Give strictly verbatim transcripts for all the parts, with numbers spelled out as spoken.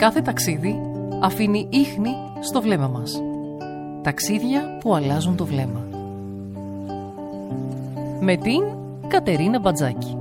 Κάθε ταξίδι αφήνει ίχνη στο βλέμμα μας. Ταξίδια που αλλάζουν το βλέμμα. Με την Κατερίνα Μπατζάκη.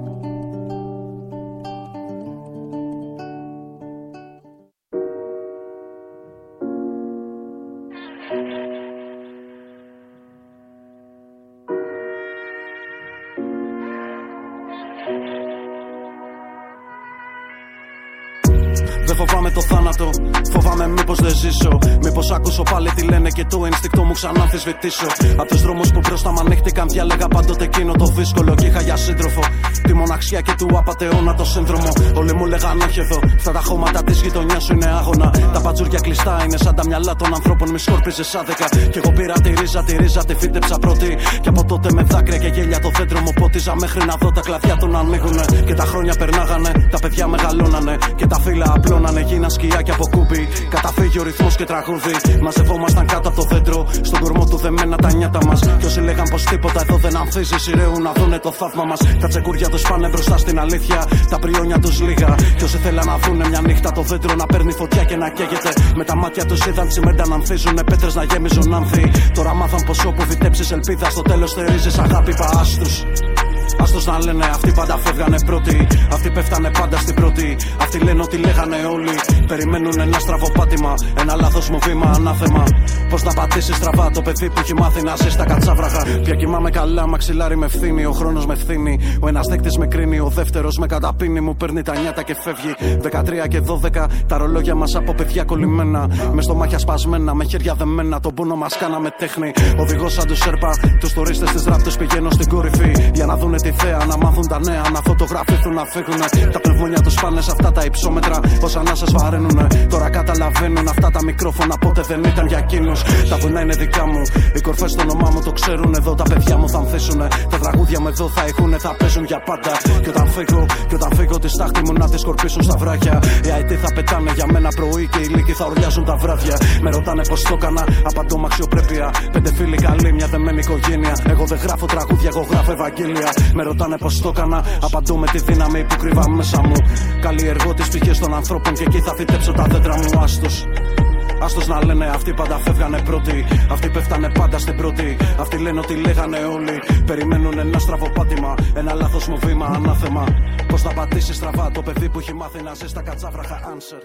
Δεν φοβάμαι το θάνατο, φοβάμαι μήπως δεν ζήσω. Μήπως ακούσω πάλι τι λένε και το ένστικτο μου ξανά αμφισβητήσω. Απ' τους δρόμους που μπροστά μ' ανοίχτηκαν, διάλεγα πάντοτε εκείνο το δύσκολο. Κι είχα για σύντροφο τη μοναξιά και του απατεώνα το σύνδρομο. Όλοι μου λέγαν όχι εδώ, στα τα χώματα της γειτονιάς σου είναι άγωνα. Τα πατζούρια κλειστά είναι σαν τα μυαλά των ανθρώπων, μη σκόρπιζες άδικα. Κι εγώ πήρα τη ρίζα, τη ρίζα, τη φύτεψα πρώτη. Κι από τότε με δάκρυα και γέλια το δέντρο μου πότιζα μέχρι να δω τα κλαδιά του να ανοίγουνε. Και τα χρόνια περνάγανε, τα παιδιά μεγαλώνανε. Και τα φύλλα απλώνανε, γίνα σκιάκια από κούμπι. Καταφύγει ο ρυθμός και τραγούδι. Μαζευόμασταν κάτω από το δέντρο, στον κορμό του δεμένα τα νιάτα μας. Κι όσοι λέγαν πως τίποτα εδώ δεν ανθίζει, σειραίουν να δούνε το θαύμα μας. Τα τσεκούρια τους πάνε μπροστά στην αλήθεια, τα πριόνια τους λίγα. Κι όσοι θέλαν να δούνε μια νύχτα το δέντρο να παίρνει φωτιά και να καίγεται, με τα μάτια τους είδαν τσιμέντα να ανθίζουνε, πέτρες να γέμιζουν άνθη. Τώρα μάθαν πως όπου βιτέψεις ελπίδα, στο τέλος θερίζεις αγάπη, παάστους. Άστος να λένε, αυτοί πάντα φεύγανε πρώτοι. Αυτοί πέφτανε πάντα στην πρώτη. Αυτοί λένε ότι λέγανε όλοι. Περιμένουν ένα στραβό πάτημα, ένα λάθος μου βήμα, ανάθεμα. Πώς να πατήσεις στραβά το παιδί που έχει μάθει να ζει στα κατσάβραγα. Πια κοιμάμαι καλά, μαξιλάρι με ευθύνη. Ο χρόνος με ευθύνη. Ο ένας δέκτης με κρίνει, ο δεύτερος με καταπίνει. Μου παίρνει τα νιάτα και φεύγει. δεκατρία και δώδεκα, τα ρολόγια μας από παιδιά κολλημένα. Με στομάχια σπασμένα, με χέρια δεμένα. Τον πόνο μας κάναμε τέχνη. Οδηγός σαν του Σέρπα, τους τουρίστες της ράπτος πηγαίνω στην κορυφή. Για να δούνε τη θέα, να μάθουν τα νέα, να φωτογραφηθούν, να φύγουνε. Τα πνευμόνια τους πάνε σε αυτά τα υψόμετρα, όσα ανάσες βαραίνουνε. Τώρα καταλαβαίνουν αυτά τα μικρόφωνα πότε δεν ήταν για εκείνους. Τα βουνά είναι δικά μου, οι κορφές στο όνομά μου το ξέρουν. Εδώ τα παιδιά μου θα ανθίσουνε. Τα τραγούδια μου εδώ θα έχουνε, θα παίζουν για πάντα. Και όταν φύγω, και όταν φύγω τη στάχτη μου να τη σκορπίσουν στα βράχια. Οι αετοί θα πετάνε για μένα πρωί και οι λύκοι θα ουρλιάζουν τα βράδια. Με ρωτάνε πως το έκανα, απαντώ με αξιοπρέπεια. Πέντε φίλοι καλοί, μια δεμένη οικογένεια. Εγώ δεν γράφω τραγούδια, εγώ γράφω Ευαγγέλια. Με ρωτάνε πως το έκανα, απαντώ με τη δύναμη που κρύβα μέσα μου. Καλλιεργώ τις πηγές των ανθρώπων και εκεί θα φυτέψω τα δέντρα μου. Άστος. Άστος να λένε, αυτοί πάντα φεύγανε πρώτοι. Αυτοί πέφτανε πάντα στην πρώτη. Αυτοί λένε ότι λέγανε όλοι. Περιμένουν ένα στραβό πάτημα, ένα λάθος μου βήμα, ανάθεμα. Πώς να πατήσει στραβά το παιδί που έχει μάθει να ζει στα κατσάβραχα. Answer.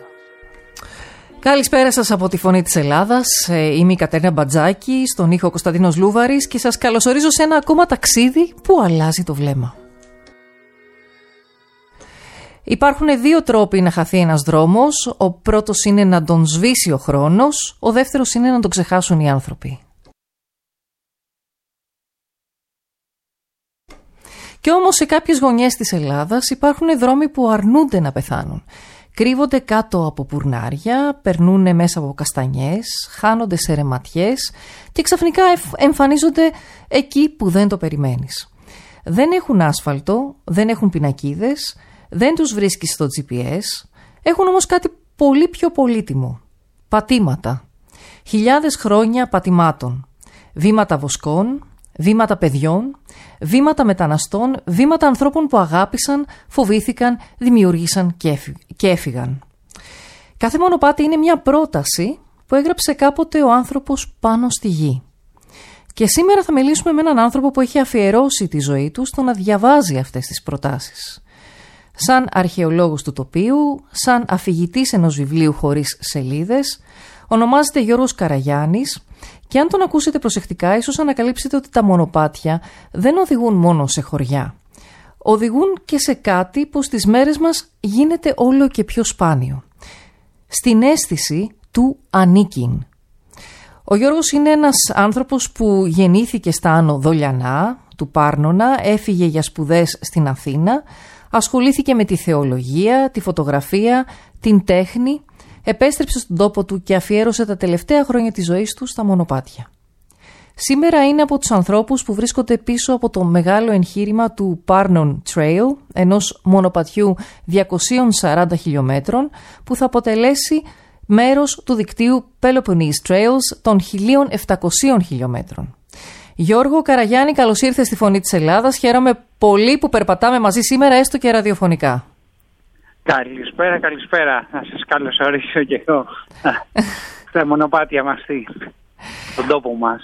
Καλησπέρα σας από τη Φωνή της Ελλάδας. Είμαι η Κατερίνα Μπατζάκη, στον ήχο Κωνσταντίνος Λούβαρης και σας καλωσορίζω σε ένα ακόμα ταξίδι που αλλάζει το βλέμμα. Υπάρχουν δύο τρόποι να χαθεί ένας δρόμος. Ο πρώτος είναι να τον σβήσει ο χρόνος, ο δεύτερος είναι να τον ξεχάσουν οι άνθρωποι. Και όμως σε κάποιες γωνιές της Ελλάδας υπάρχουν δρόμοι που αρνούνται να πεθάνουν. Κρύβονται κάτω από πουρνάρια, περνούν μέσα από καστανιές, χάνονται σε ρεματιές και ξαφνικά εμφανίζονται εκεί που δεν το περιμένεις. Δεν έχουν άσφαλτο, δεν έχουν πινακίδες, δεν τους βρίσκεις στο τζι πι ες, έχουν όμως κάτι πολύ πιο πολύτιμο. Πατήματα. Χιλιάδες χρόνια πατημάτων. Βήματα βοσκών, βήματα παιδιών, βήματα μεταναστών, βήματα ανθρώπων που αγάπησαν, φοβήθηκαν, δημιούργησαν και έφυγαν. Κάθε μονοπάτι είναι μια πρόταση που έγραψε κάποτε ο άνθρωπος πάνω στη γη. Και σήμερα θα μιλήσουμε με έναν άνθρωπο που έχει αφιερώσει τη ζωή του στο να διαβάζει αυτές τις προτάσεις. Σαν αρχαιολόγος του τοπίου, σαν αφηγητής ενός βιβλίου χωρίς σελίδες, ονομάζεται Γιώργος Καραγιάννης και αν τον ακούσετε προσεκτικά ίσως ανακαλύψετε ότι τα μονοπάτια δεν οδηγούν μόνο σε χωριά. Οδηγούν και σε κάτι που στις μέρες μας γίνεται όλο και πιο σπάνιο. Στην αίσθηση του ανήκειν. Ο Γιώργος είναι ένας άνθρωπος που γεννήθηκε στα Άνω Δολιανά, του Πάρνονα, έφυγε για σπουδές στην Αθήνα, ασχολήθηκε με τη θεολογία, τη φωτογραφία, την τέχνη, επέστρεψε στον τόπο του και αφιέρωσε τα τελευταία χρόνια της ζωής του στα μονοπάτια. Σήμερα είναι από τους ανθρώπους που βρίσκονται πίσω από το μεγάλο εγχείρημα του Parnon Trail, ενός μονοπατιού διακόσιων σαράντα χιλιόμετρων, που θα αποτελέσει μέρος του δικτύου Peloponnese Trails των χίλια επτακόσιων χιλιόμετρων. Γιώργο Καραγιάννη, καλώς ήρθες στη Φωνή της Ελλάδας. Χαίρομαι πολύ που περπατάμε μαζί σήμερα, έστω και ραδιοφωνικά. Καλησπέρα, καλησπέρα. Να σας καλωσορίσω και εγώ στα μονοπάτια μας, στον τόπο μας.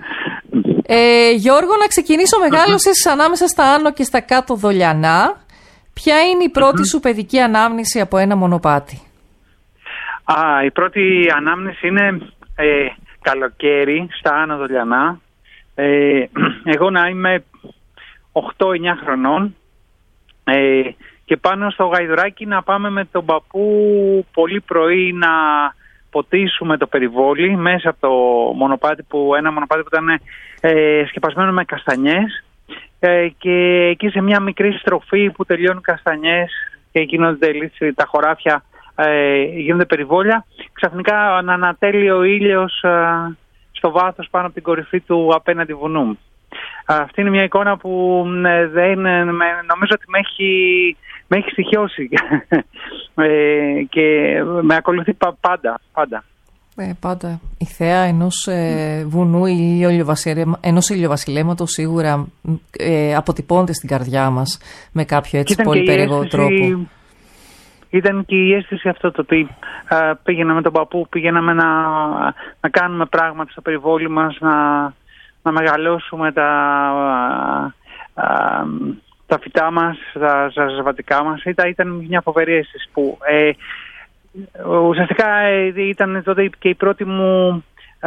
Ε, Γιώργο, να ξεκινήσω. Μεγάλωσες ανάμεσα στα Άνω και στα Κάτω Δολιανά. Ποια είναι η πρώτη σου παιδική ανάμνηση από ένα μονοπάτι? Α, η πρώτη ανάμνηση είναι ε, καλοκαίρι στα Άνω Δολιανά. Ε, εγώ να είμαι οκτώ εννιά χρονών ε, και πάνω στο Γαϊδουράκι να πάμε με τον παππού πολύ πρωί να ποτίσουμε το περιβόλι μέσα από το μονοπάτι, που, ένα μονοπάτι που ήταν ε, σκεπασμένο με καστανιές, ε, και εκεί σε μια μικρή στροφή που τελειώνουν καστανιές και γίνονται τα χωράφια, ε, γίνονται περιβόλια, ξαφνικά να ανατέλει ο ήλιος ε, στο βάθος πάνω από την κορυφή του απέναντι βουνού. Αυτή είναι μια εικόνα που ε, δεν, νομίζω ότι με έχει, με έχει στοιχειώσει ε, και με ακολουθεί πάντα. πάντα. Ε, πάντα. Η θέα ενός ε, βουνού ή ενός ηλιοβασιλέματος σίγουρα ε, αποτυπώνεται στην καρδιά μας με κάποιο έτσι πολύ περίεργο τρόπο. Ήταν και η αίσθηση αυτό, το ότι ε, πήγαινα με τον παππού, πήγαιναμε να, να κάνουμε πράγματα στο περιβόλι μας, να, να μεγαλώσουμε τα, α, α, τα φυτά μας, τα ζαβατικά μας. Ήταν, ήταν μια φοβερή αίσθηση που ε, ουσιαστικά ε, ήταν τότε και η πρώτη μου α,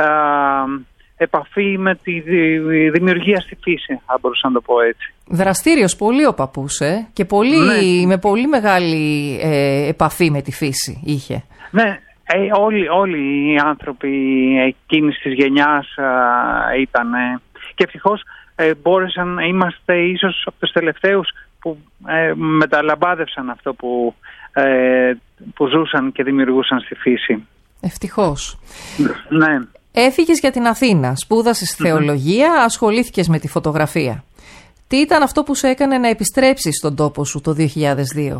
επαφή με τη δημιουργία στη φύση, αν μπορούσα να το πω έτσι. Δραστήριος πολύ ο παππούς, ε, και πολύ, ναι. με πολύ μεγάλη ε, επαφή με τη φύση είχε. Ναι, ε, όλοι, όλοι οι άνθρωποι εκείνης της γενιάς ε, ήταν. Ε, και ευτυχώς ε, μπόρεσαν, είμαστε ίσως από τους τελευταίους που ε, μεταλαμπάδευσαν αυτό που, ε, που ζούσαν και δημιουργούσαν στη φύση. Ευτυχώς. Ναι. Έφυγες για την Αθήνα, σπούδασες θεολογία, ασχολήθηκες με τη φωτογραφία. Τι ήταν αυτό που σε έκανε να επιστρέψεις στον τόπο σου το δύο χιλιάδες δύο?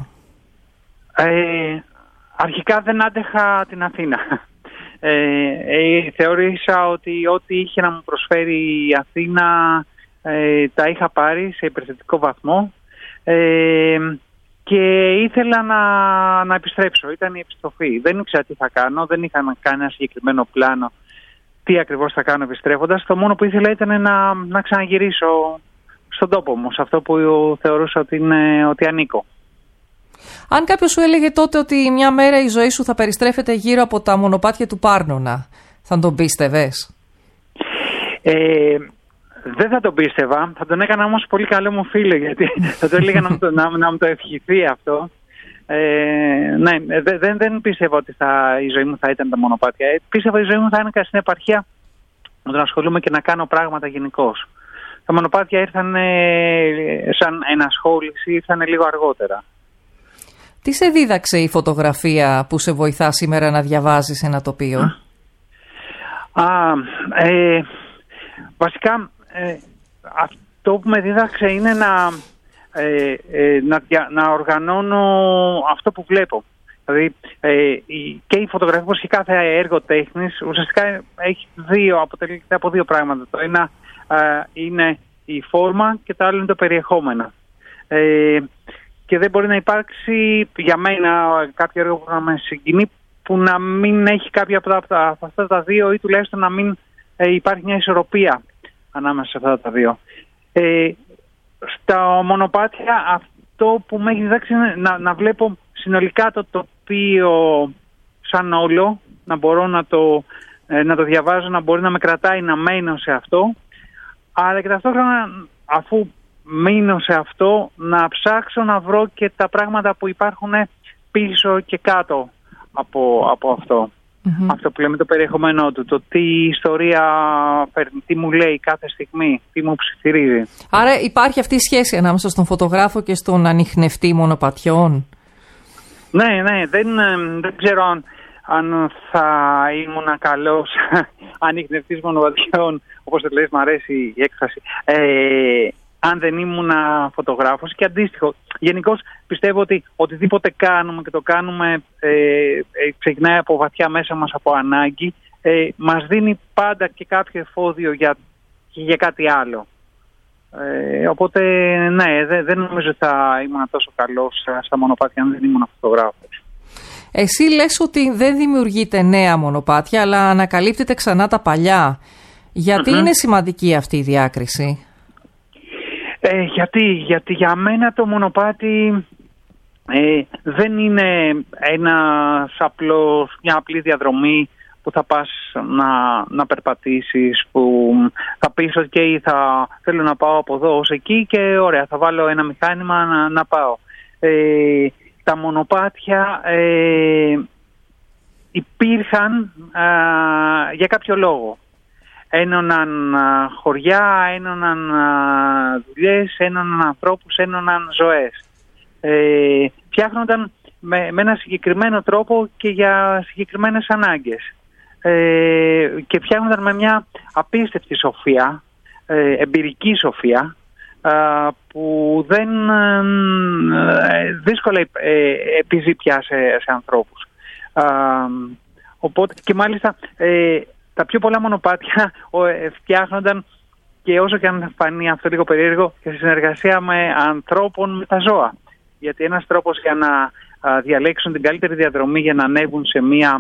Ε, αρχικά δεν άντεχα την Αθήνα. Ε, ε, θεώρησα ότι ό,τι είχε να μου προσφέρει η Αθήνα ε, τα είχα πάρει σε υπερθετικό βαθμό, ε, και ήθελα να, να επιστρέψω. Ήταν η επιστροφή. Δεν ήξερα τι θα κάνω, δεν είχα να κάνει ένα συγκεκριμένο πλάνο τι ακριβώς θα κάνω επιστρέφοντας. Το μόνο που ήθελα ήταν να, να ξαναγυρίσω στον τόπο μου, σε αυτό που θεωρούσα ότι, είναι, ότι ανήκω. Αν κάποιος σου έλεγε τότε ότι μια μέρα η ζωή σου θα περιστρέφεται γύρω από τα μονοπάτια του Πάρνονα, θα τον πίστευες? Ε, δεν θα τον πίστευα. Θα τον έκανα όμως πολύ καλό μου φίλο, γιατί θα το έλεγα να, μου το, να, να μου το ευχηθεί αυτό. Ε, ναι, δεν, δεν πίστευα ότι θα, η ζωή μου θα ήταν τα μονοπάτια. Ε, πίστευα ότι η ζωή μου θα είναι στην επαρχία με το να ασχολούμαι και να κάνω πράγματα γενικώς. Τα μονοπάτια ήρθαν ε, σαν ενασχόληση, ήρθαν λίγο αργότερα. Τι σε δίδαξε η φωτογραφία που σε βοηθά σήμερα να διαβάζεις ένα τοπίο? Α, ε, βασικά ε, αυτό που με δίδαξε είναι να, ε, ε, να, να οργανώνω αυτό που βλέπω. Δηλαδή ε, η, και η φωτογραφία, όπως και κάθε έργο τέχνης, ουσιαστικά έχει δύο, αποτελείται από δύο πράγματα. Το ένα ε, είναι η φόρμα και το άλλο είναι το περιεχόμενο. Ε, και δεν μπορεί να υπάρξει για μένα κάποιο έργο που να με συγκινεί που να μην έχει κάποια από, τα, από αυτά τα δύο, ή τουλάχιστον να μην ε, υπάρχει μια ισορροπία ανάμεσα σε αυτά τα δύο. Ε, στα μονοπάτια αυτό που με έχει διδάξει είναι να, να βλέπω συνολικά το τοπίο σαν όλο, να μπορώ να το, ε, να το διαβάζω, να μπορεί να με κρατάει να μένω σε αυτό, αλλά και ταυτόχρονα αφού μείνω σε αυτό να ψάξω να βρω και τα πράγματα που υπάρχουν πίσω και κάτω από, από αυτό. Mm-hmm. Αυτό που λέμε το περιεχόμενό του, το τι ιστορία παίρνει, τι μου λέει κάθε στιγμή, τι μου ψιθυρίζει. Άρα υπάρχει αυτή η σχέση ανάμεσα στον φωτογράφο και στον ανιχνευτή μονοπατιών? Ναι, ναι, δεν, δεν ξέρω αν, αν θα ήμουν καλός ανιχνευτής μονοπατιών, όπως το λες, μου αρέσει η έκφραση, ε, αν δεν ήμουν φωτογράφος, και αντίστοιχο. Γενικώς πιστεύω ότι οτιδήποτε κάνουμε και το κάνουμε ε, ε, ξεκινάει από βαθιά μέσα μας, από ανάγκη, ε, μας δίνει πάντα και κάποιο εφόδιο για, για κάτι άλλο. Ε, οπότε ναι, δεν, δεν νομίζω ότι θα ήμουν τόσο καλός στα μονοπάτια αν δεν ήμουν φωτογράφος. Εσύ λες ότι δεν δημιουργείται νέα μονοπάτια, αλλά ανακαλύπτεται ξανά τα παλιά. Γιατί mm-hmm. είναι σημαντική αυτή η διάκριση? Ε, γιατί, γιατί για μένα το μονοπάτι ε, δεν είναι ένας απλός, μια απλή διαδρομή που θα πας να, να περπατήσεις, που θα πεις ότι θα θέλω να πάω από εδώ ως εκεί και ωραία, θα βάλω ένα μηχάνημα να, να πάω. Ε, τα μονοπάτια ε, υπήρχαν α, για κάποιο λόγο. Ένωναν α, χωριά, ένωναν α, δουλειές, ένωναν ανθρώπους, ένωναν ζωές. Ε, φτιάχνονταν με, με ένα συγκεκριμένο τρόπο και για συγκεκριμένες ανάγκες. Ε, και φτιάχνονταν με μια απίστευτη σοφία, ε, εμπειρική σοφία, ε, που δεν ε, δύσκολα ε, επιζεί πια σε, σε ανθρώπους. Ε, οπότε, και μάλιστα ε, τα πιο πολλά μονοπάτια ε, φτιάχνονταν, και όσο και αν φανεί αυτό λίγο περίεργο, και σε συνεργασία με ανθρώπων, με τα ζώα. Γιατί ένας τρόπος για να α, διαλέξουν την καλύτερη διαδρομή για να ανέβουν σε μια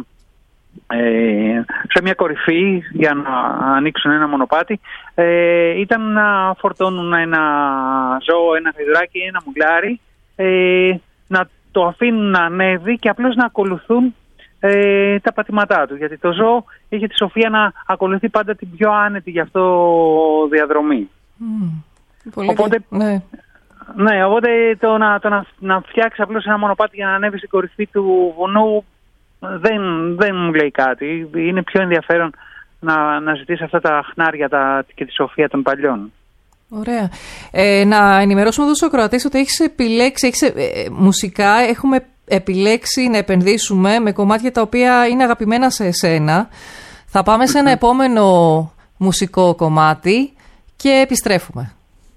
Ε, σε μια κορυφή για να ανοίξουν ένα μονοπάτι ε, ήταν να φορτώνουν ένα ζώο, ένα γαϊδουράκι, ένα μουλάρι, ε, να το αφήνουν να ανέβει και απλώς να ακολουθούν ε, τα πατήματά του, γιατί το ζώο είχε τη σοφία να ακολουθεί πάντα την πιο άνετη γι' αυτό διαδρομή. Mm, πολύ οπότε, ναι. Ναι, οπότε το, να, το να, να φτιάξει απλώς ένα μονοπάτι για να ανέβει στην κορυφή του βουνού Δεν, δεν μου λέει κάτι. Είναι πιο ενδιαφέρον να, να ζητήσει αυτά τα χνάρια τα, και τη σοφία των παλιών. Ωραία. Ε, να ενημερώσουμε εδώ στους ακροατές ότι έχεις επιλέξει, έχεις, ε, μουσικά έχουμε επιλέξει να επενδύσουμε με κομμάτια τα οποία είναι αγαπημένα σε εσένα. Θα πάμε σε ένα επόμενο μουσικό κομμάτι και επιστρέφουμε.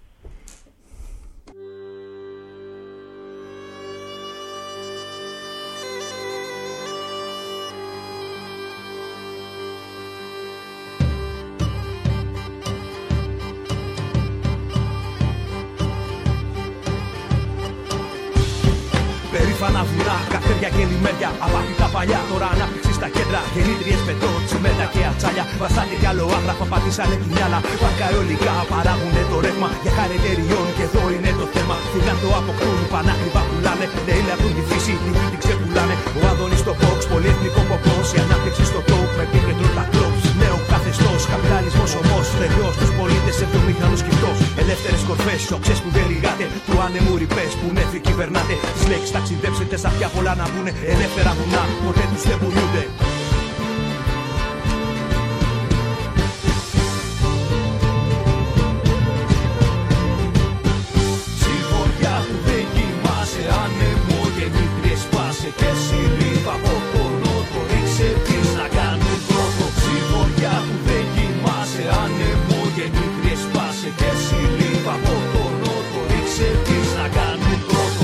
Περήφανα βουνά, καυτέρια και λιμέρια, απαθητά παλιά, τώρα ανάπτυξη στα κέντρα. Γεννήτριες πετώ, τσιμέντα και ατσάλια. Βασάνια κι άλλο άγραφα πατήσανε τη μυάλα. Πάρκα αιωλικά παράγουνε το ρεύμα για χάρη εταιριών και εδώ είναι το θέμα. Φύγαν το αποκτούν, πανάκριβα πουλάνε. Νέοι λαβούν τη φύση, την την ξεπουλάνε. Ο Άδωνης στο box, πολυεθνικό ποπός. Η ανάπτυξη στο top, με πίκεντρο τα κλόψ. Νέο καθεστώς, καπιταλισμός ομός. Θεριός τους πολίτες, εβδομήχανος κυφτός. Ελεύθερες κορφές, οξές που δεν λυγάτε. Του άνεμου ρηπές που νέφη κυβερνάτε. Τις λέξεις ταξιδέψετε στα πια πολλά να μπουνε. Ελεύθερα βουνά, ποτέ τους δεν πουλούνται. Σιγουριά που δεν κοιμάσαι, άνεμο γεννήτριες πάσε. Και εσύ ρήφα από τον νότο, ρίξε τις να κάνουν πρώτο. Σιγουριά που δεν κοιμάσαι, άνεμο γεννήτριες πάσε. Και εσύ ρήφα από τον νότο, ρίξε τις να κάνουν πρώτο.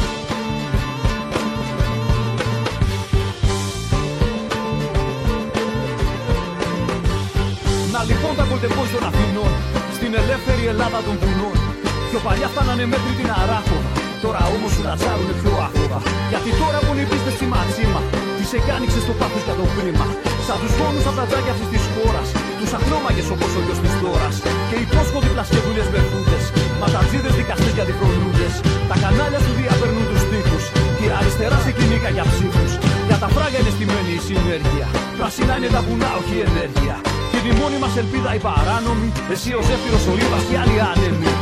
Να λοιπόν τα κολτεπόζ των Αθηνών, στην ελεύθερη Ελλάδα των βουνών. Πιο παλιά φτάνανε μέχρι την Αράχοβα, τώρα όμως σου ρατσάρουνε πιο άχοβα. Γιατί τώρα πολύ πίστες στη ματσίμα, τις εκάνοιξες στο πάθος για το κρίμα. Σαν τους φόνους απ' τα τζάκια αυτής της χώρας, τους αχνόμαγες όπως ο γιος της Δώρας. Και υπόσχοδίπλα σκεδούλες μπερδούδες, ματατζίδες δικαστές για διχρονούδες. Τα κανάλια σου διαπερνούν τους τείχους, και αριστερά σε κλινίκα για ψήφους. Για τα φράγια είναι στημένη η συνέργεια, πράσινα είναι τα βουνά, όχι η ενέργεια. Και τη μόνη μας ελπίδα η παράνομη, εσύ ο Ζέφυρος, ο Λίβας και άλλοι άνεμοι.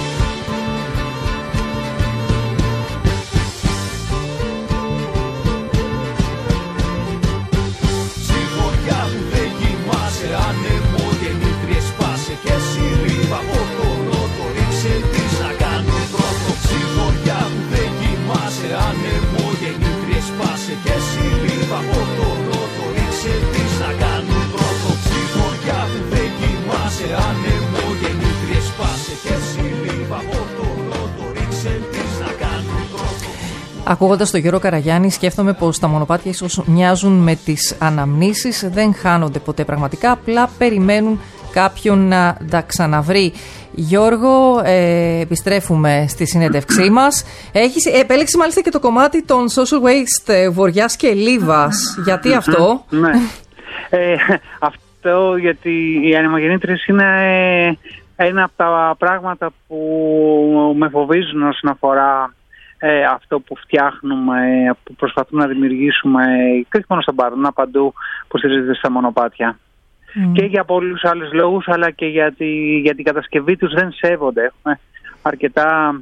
Σιγουριά που δεν κοιμάσαι, άνεμο γεννήτριες πάσε. Και εσύ ρήφα από τον νότο, ρίξε τις να κάνουν πρώτο. Σιγουριά που δεν κοιμάσαι, άνεμο γεννήτριες πάσε. Και εσύ ρήφα από τον νότο, ρίξε τις να κάνουν πρώτο. Σιγουριά που δεν κοιμάσαι, άνεμο γεννήτριες πάσε. Και εσύ ρήφα από τον νότο, ρίξε τις να κάνουν πρώτο. Ακούγοντας τον Γιώργο Καραγιάννη, σκέφτομαι πως τα μονοπάτια ίσως μοιάζουν με τις αναμνήσεις, δεν χάνονται ποτέ πραγματικά, απλά περιμένουν κάποιον να τα ξαναβρει. Γιώργο, ε, επιστρέφουμε στη συνέντευξή μας. Έχεις επέλεξε μάλιστα και το κομμάτι των Social Waste Βοριάς και Λίβας. Γιατί αυτό? Ναι. ε, αυτό γιατί οι ανεμογεννήτριες είναι ένα από τα πράγματα που με φοβίζουν όσον αφορά ε, αυτό που φτιάχνουμε, που προσπαθούμε να δημιουργήσουμε και όχι μόνο στον Πάρνονα, παντού που στηρίζεται στα μονοπάτια. Mm. Και για πολλούς άλλους λόγους, αλλά και γιατί για την κατασκευή τους δεν σέβονται. Έχουμε αρκετά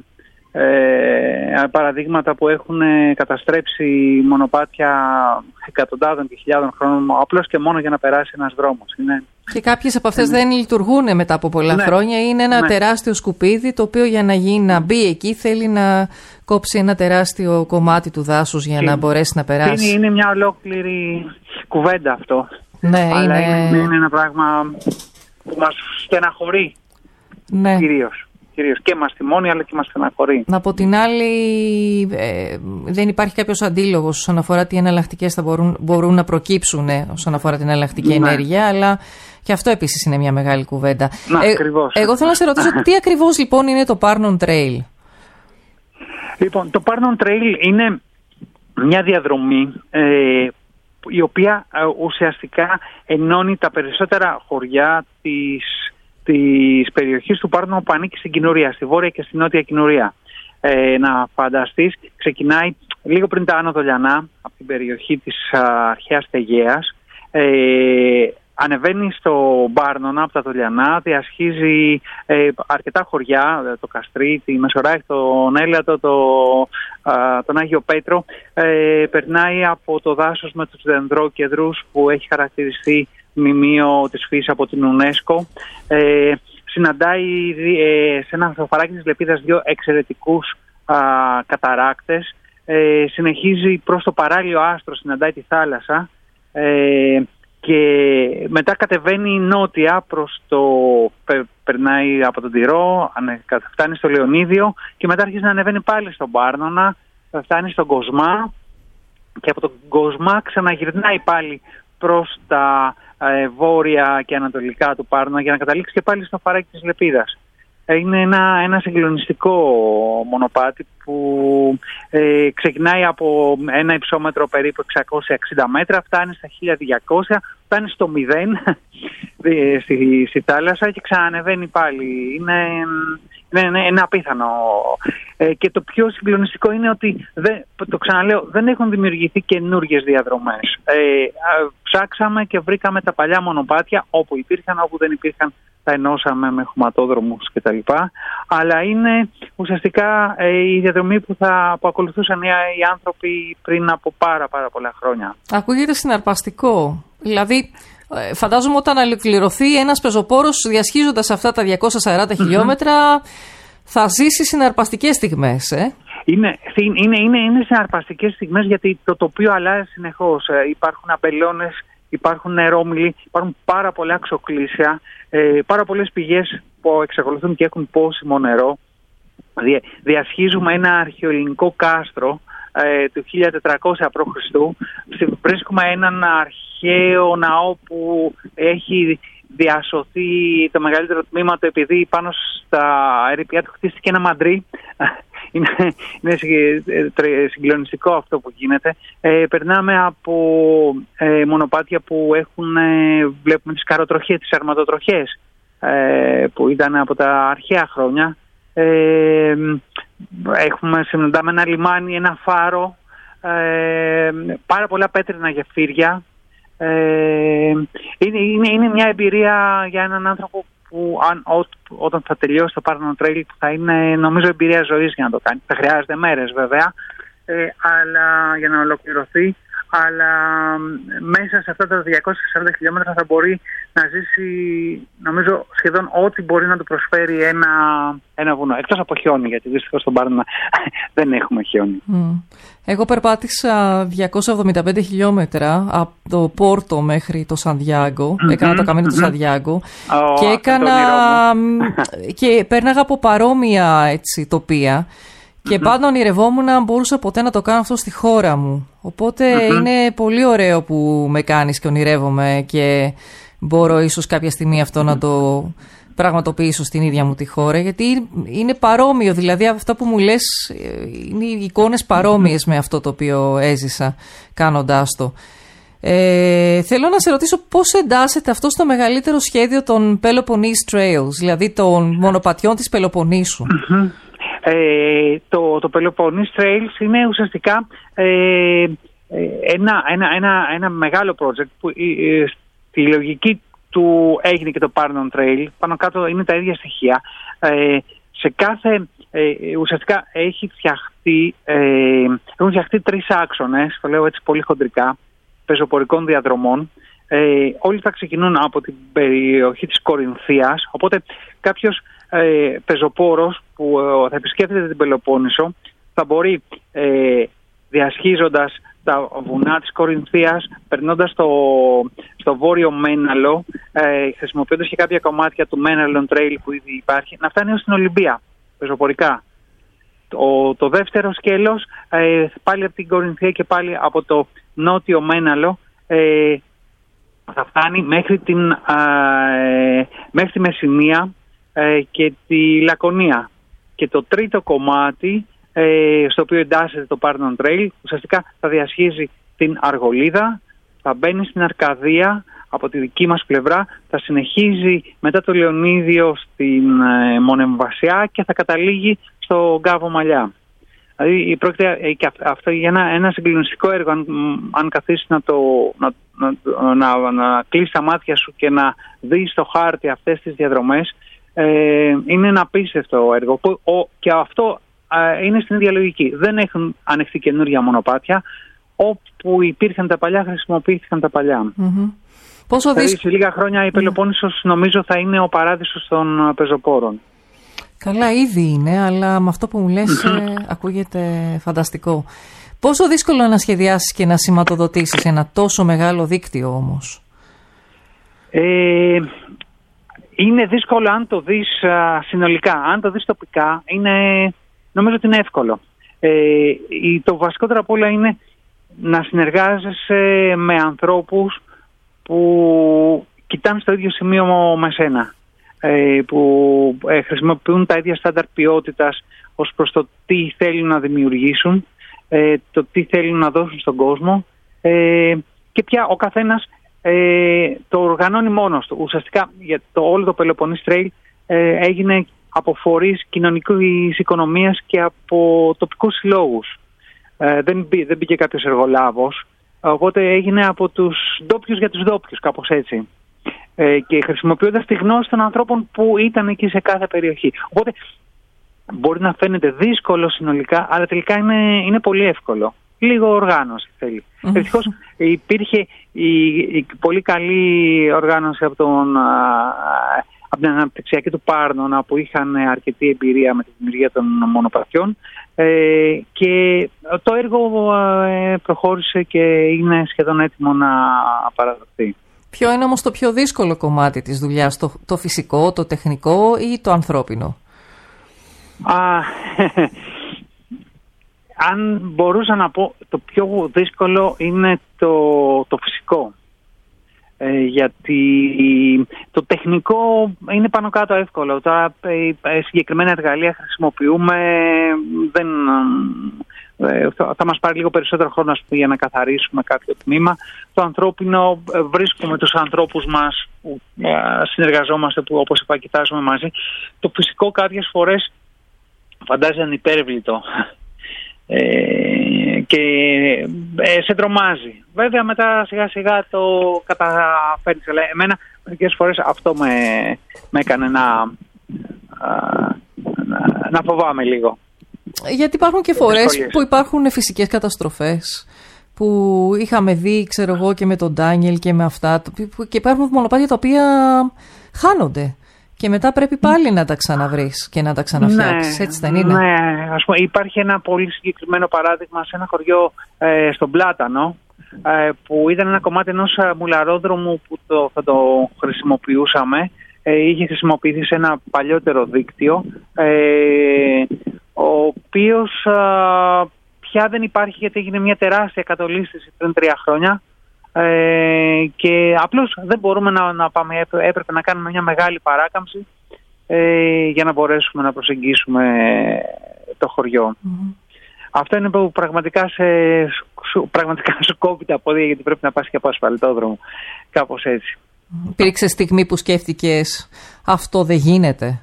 ε, παραδείγματα που έχουν καταστρέψει μονοπάτια εκατοντάδων και χιλιάδων χρόνων απλώς και μόνο για να περάσει ένας δρόμος. Είναι... Και κάποιες από αυτές mm. δεν λειτουργούν μετά από πολλά ναι. χρόνια. Είναι ένα ναι. τεράστιο σκουπίδι, το οποίο για να, γίνει, να μπει εκεί θέλει να κόψει ένα τεράστιο κομμάτι του δάσους για και να μπορέσει να περάσει. Είναι, είναι μια ολόκληρη κουβέντα αυτό. Ναι, αλλά είναι... είναι, είναι ένα πράγμα που μας στεναχωρεί ναι. κυρίως. Κυρίως και μας θυμώνει, αλλά και μας στεναχωρεί. Από την άλλη, ε, δεν υπάρχει κάποιος αντίλογος όσον αφορά τι εναλλακτικές θα μπορούν, μπορούν να προκύψουν ε, όσον αφορά την εναλλακτική ναι. ενέργεια, αλλά και αυτό επίσης είναι μια μεγάλη κουβέντα. Να, ε, ακριβώς. Εγώ θέλω να σε ρωτήσω τι ακριβώς λοιπόν είναι το Parnon Trail. Λοιπόν, το Parnon Trail είναι μια διαδρομή ε, η οποία ε, ουσιαστικά ενώνει τα περισσότερα χωριά της, της περιοχής του Πάρνου που ανήκει στην Κινουρία, στη βόρεια και στη νότια Κινουρία. Ε, να φανταστείς, ξεκινάει λίγο πριν τα Άνω Δολιανά, από την περιοχή της α, αρχαίας Τεγέας, ε, ανεβαίνει στο Πάρνονα από τα Δολιανά, διασχίζει ε, αρκετά χωριά, το Καστρί, τη Μεσοράχη, τον Έλατο, το, α, τον Άγιο Πέτρο, ε, περνάει από το δάσος με τους δενδρόκεδρους που έχει χαρακτηριστεί μνημείο της φύσης από την UNESCO. Ε, συναντάει ε, σε ένα ανθροφαράκι της Λεπίδας δύο εξαιρετικούς α, καταράκτες. Ε, συνεχίζει προς το παράλιο άστρο, συναντάει τη θάλασσα. Ε, και μετά κατεβαίνει νότια προς το... περνάει από τον Τυρό, φτάνει στο Λεωνίδιο και μετά αρχίζει να ανεβαίνει πάλι στον Πάρνονα, φτάνει στον Κοσμά και από τον Κοσμά ξαναγυρνάει πάλι προς τα ε, βόρεια και ανατολικά του Πάρνονα για να καταλήξει και πάλι στο φαράκι της Λεπίδας. Είναι ένα, ένα συγκλονιστικό μονοπάτι που ε, ξεκινάει από ένα υψόμετρο περίπου εξακόσια εξήντα μέτρα, φτάνει στα χίλια διακόσια, φτάνει στο μηδέν στη, στη θάλασσα και ξανανεβαίνει πάλι. Είναι, είναι, είναι απίθανο. Ε, και το πιο συγκλονιστικό είναι ότι, δεν, το ξαναλέω, δεν έχουν δημιουργηθεί καινούργιες διαδρομές. Ε, ψάξαμε και βρήκαμε τα παλιά μονοπάτια όπου υπήρχαν, όπου δεν υπήρχαν τα ενώσαμε με χωματόδρομους κτλ. Αλλά είναι ουσιαστικά ε, η διαδρομή που θα που ακολουθούσαν οι, οι άνθρωποι πριν από πάρα πάρα πολλά χρόνια. Ακούγεται συναρπαστικό. Δηλαδή, φαντάζομαι όταν ολοκληρωθεί ένας πεζοπόρος διασχίζοντας αυτά τα διακόσια σαράντα mm-hmm. χιλιόμετρα θα ζήσει συναρπαστικές στιγμές, ε? Είναι, είναι, είναι, είναι συναρπαστικές στιγμές γιατί το τοπίο αλλάζει συνεχώς. Ε, υπάρχουν αμπελώνες, υπάρχουν νερόμυλοι, υπάρχουν πάρα πολλά αξοκλήσια, ε, πάρα πολλές πηγές που εξακολουθούν και έχουν πόσιμο νερό. Δια, διασχίζουμε ένα αρχαιοελληνικό κάστρο ε, του χίλια τετρακόσια προ Χριστού. Βρίσκουμε έναν αρχαίο ναό που έχει διασωθεί το μεγαλύτερο τμήμα του επειδή πάνω στα ερειπιά του χτίστηκε ένα μαντρί. Είναι, είναι συγκλονιστικό αυτό που γίνεται. Ε, περνάμε από ε, μονοπάτια που έχουν, ε, βλέπουμε τις καροτροχίες, τις αρματοτροχές ε, που ήταν από τα αρχαία χρόνια. Ε, έχουμε, συναντάμε ένα λιμάνι, ένα φάρο, ε, πάρα πολλά πέτρινα γεφύρια. Ε, είναι, είναι, είναι μια εμπειρία για έναν άνθρωπο που αν, ό, όταν θα τελειώσει το Parnon Trail θα είναι νομίζω εμπειρία ζωής για να το κάνει. Θα χρειάζεται μέρες βέβαια ε, αλλά, για να ολοκληρωθεί, αλλά μέσα σε αυτά τα διακόσια σαράντα χιλιόμετρα θα μπορεί να ζήσει νομίζω σχεδόν ό,τι μπορεί να του προσφέρει ένα, ένα βουνό. Εκτός από χιόνι, γιατί δυστυχώς στον Πάρνονα δεν έχουμε χιόνι. Mm. Εγώ περπάτησα διακόσια εβδομήντα πέντε χιλιόμετρα από το Πόρτο μέχρι το Σαντιάγκο. Mm-hmm, έκανα το καμίνο mm-hmm. του Σαντιάγκο. Oh, και έκανα και πέρναγα από παρόμοια έτσι, τοπία. Και mm-hmm. πάντα ονειρευόμουν αν μπορούσα ποτέ να το κάνω αυτό στη χώρα μου. Οπότε mm-hmm. είναι πολύ ωραίο που με κάνεις και ονειρεύομαι και μπορώ ίσως κάποια στιγμή αυτό να το πραγματοποιήσω στην ίδια μου τη χώρα, γιατί είναι παρόμοιο, δηλαδή αυτό που μου λες είναι οι εικόνες παρόμοιες με αυτό το οποίο έζησα κάνοντάς το. Ε, θέλω να σε ρωτήσω πώς εντάσσεται αυτό στο μεγαλύτερο σχέδιο των Peloponnese Trails, δηλαδή των μονοπατιών της Πελοποννήσου. Mm-hmm. Ε, το, το Peloponnese Trails είναι ουσιαστικά ε, ένα, ένα, ένα, ένα μεγάλο project που ε, στη λογική του έγινε και το Parnon Trail. Πάνω κάτω είναι τα ίδια στοιχεία. Ε, σε κάθε ε, ουσιαστικά έχει φτιαχτεί, ε, έχουν φτιαχτεί τρεις άξονες, το λέω έτσι πολύ χοντρικά, πεζοπορικών διαδρομών. Ε, όλοι θα ξεκινούν από την περιοχή της Κορινθίας, οπότε κάποιος ε, πεζοπόρος που ε, θα επισκέπτεται την Πελοπόννησο θα μπορεί ε, διασχίζοντας τα βουνά της Κορινθίας, περνώντας στο, στο βόρειο Μέναλο, ε, χρησιμοποιώντας και κάποια κομμάτια του Μέναλον Trail που ήδη υπάρχει, να φτάνει ως την Ολυμπία, πεζοπορικά. Το, το δεύτερο σκέλος, ε, πάλι από την Κορινθία και πάλι από το νότιο Μέναλο, ε, θα φτάνει μέχρι, την, ε, μέχρι τη Μεσσηνία ε, και τη Λακωνία. Και το τρίτο κομμάτι, ε, στο οποίο εντάσσεται το Parnon Trail, ουσιαστικά θα διασχίζει την Αργολίδα, θα μπαίνει στην Αρκαδία από τη δική μας πλευρά, θα συνεχίζει μετά το Λεωνίδιο στην ε, Μονεμβασιά και θα καταλήγει στο Γκάβο Μαλλιά. Δηλαδή πρόκειται ε, και αυτό για ένα, ένα συγκλονιστικό έργο, αν, αν καθίσεις να, το, να, να, να, να κλείσεις τα μάτια σου και να δεις στο χάρτη αυτές τις διαδρομές, ε, είναι ένα απίστευτο έργο που, ο, και αυτό ε, είναι στην ίδια λογική. Δεν έχουν ανοιχτεί καινούργια μονοπάτια, όπου υπήρχαν τα παλιά χρησιμοποιήθηκαν τα παλιά. Mm-hmm. Πόσο δηλαδή, δύσκολο... σε λίγα χρόνια η Πελοπόννησος νομίζω θα είναι ο παράδεισος των πεζοπόρων. Καλά, ήδη είναι, αλλά με αυτό που μου λες ε, ακούγεται φανταστικό. Πόσο δύσκολο να σχεδιάσεις και να σηματοδοτήσεις ένα τόσο μεγάλο δίκτυο όμως? Ε, είναι δύσκολο αν το δεις α, συνολικά. Αν το δεις τοπικά, είναι, νομίζω ότι είναι εύκολο. Ε, το βασικότερο απ' όλα είναι να συνεργάζεσαι με ανθρώπους που κοιτάνε στο ίδιο σημείο με σένα, ε, που ε, χρησιμοποιούν τα ίδια στάνταρ ποιότητας ως προς το τι θέλουν να δημιουργήσουν, ε, το τι θέλουν να δώσουν στον κόσμο, ε, και πια ο καθένας ε, το οργανώνει μόνος του. Ουσιαστικά για το όλο το Peloponnese Trail ε, έγινε από φορείς κοινωνικής οικονομίας και από τοπικούς συλλόγους. Ε, δεν, μπή, δεν μπήκε κάποιος εργολάβος, οπότε έγινε από τους ντόπιους για τους ντόπιους, κάπως έτσι. Ε, και χρησιμοποιώντας τη γνώση των ανθρώπων που ήταν εκεί σε κάθε περιοχή. Οπότε μπορεί να φαίνεται δύσκολο συνολικά, αλλά τελικά είναι, είναι πολύ εύκολο. Λίγο οργάνωση θέλει. Mm-hmm. Ευτυχώς υπήρχε η, η πολύ καλή οργάνωση από, τον, α, από την αναπτυξιακή του Πάρνονα, που είχαν αρκετή εμπειρία με τη δημιουργία των μονοπατιών, ε, και το έργο ε, προχώρησε και είναι σχεδόν έτοιμο να παραδοθεί. Ποιο είναι όμως το πιο δύσκολο κομμάτι της δουλειάς, το, το φυσικό, το τεχνικό ή το ανθρώπινο? Α, αν μπορούσα να πω, το πιο δύσκολο είναι το, το φυσικό. Ε, γιατί το τεχνικό είναι πάνω κάτω εύκολο. Τώρα ε, συγκεκριμένα εργαλεία χρησιμοποιούμε, δεν, ε, θα, θα μας πάρει λίγο περισσότερο χρόνο για να καθαρίσουμε κάποιο τμήμα. Το ανθρώπινο, ε, βρίσκουμε τους ανθρώπους μας που ε, συνεργαζόμαστε, που όπως είπα κοιτάζουμε μαζί. Το φυσικό κάποιες φορές φαντάζει ανυπέρβλητο. Ε, και ε, σε τρομάζει. Βέβαια μετά σιγά σιγά το καταφέρνεις. Αλλά εμένα μερικές φορές αυτό με, με έκανε να, να, να φοβάμαι λίγο. Γιατί υπάρχουν και φορές Ευκολίες. Που υπάρχουν φυσικές καταστροφές που είχαμε δει, ξέρω εγώ, και με τον Ντάνιελ και με αυτά, και υπάρχουν μονοπάτια τα οποία χάνονται. Και μετά πρέπει πάλι να τα ξαναβρεις και να τα ξαναφτιάξεις, ναι, έτσι δεν είναι? Ναι, ας πούμε, υπάρχει ένα πολύ συγκεκριμένο παράδειγμα σε ένα χωριό ε, στον Πλάτανο, ε, που ήταν ένα κομμάτι ενός μουλαρόδρομου που το, θα το χρησιμοποιούσαμε. Ε, είχε χρησιμοποιηθεί σε ένα παλιότερο δίκτυο, ε, ο οποίος ε, πια δεν υπάρχει, γιατί έγινε μια τεράστια κατολίσθηση πριν τρία χρόνια. Ε, και απλώς δεν μπορούμε να, να πάμε, έπρεπε να κάνουμε μια μεγάλη παράκαμψη ε, για να μπορέσουμε να προσεγγίσουμε το χωριό. Mm-hmm. Αυτό είναι που πραγματικά, σε, σου, πραγματικά σου κόβει τα πόδια, γιατί πρέπει να πας και από ασφαλτόδρομο. Κάπως έτσι. Υπήρξε στιγμή που σκέφτηκες αυτό δεν γίνεται?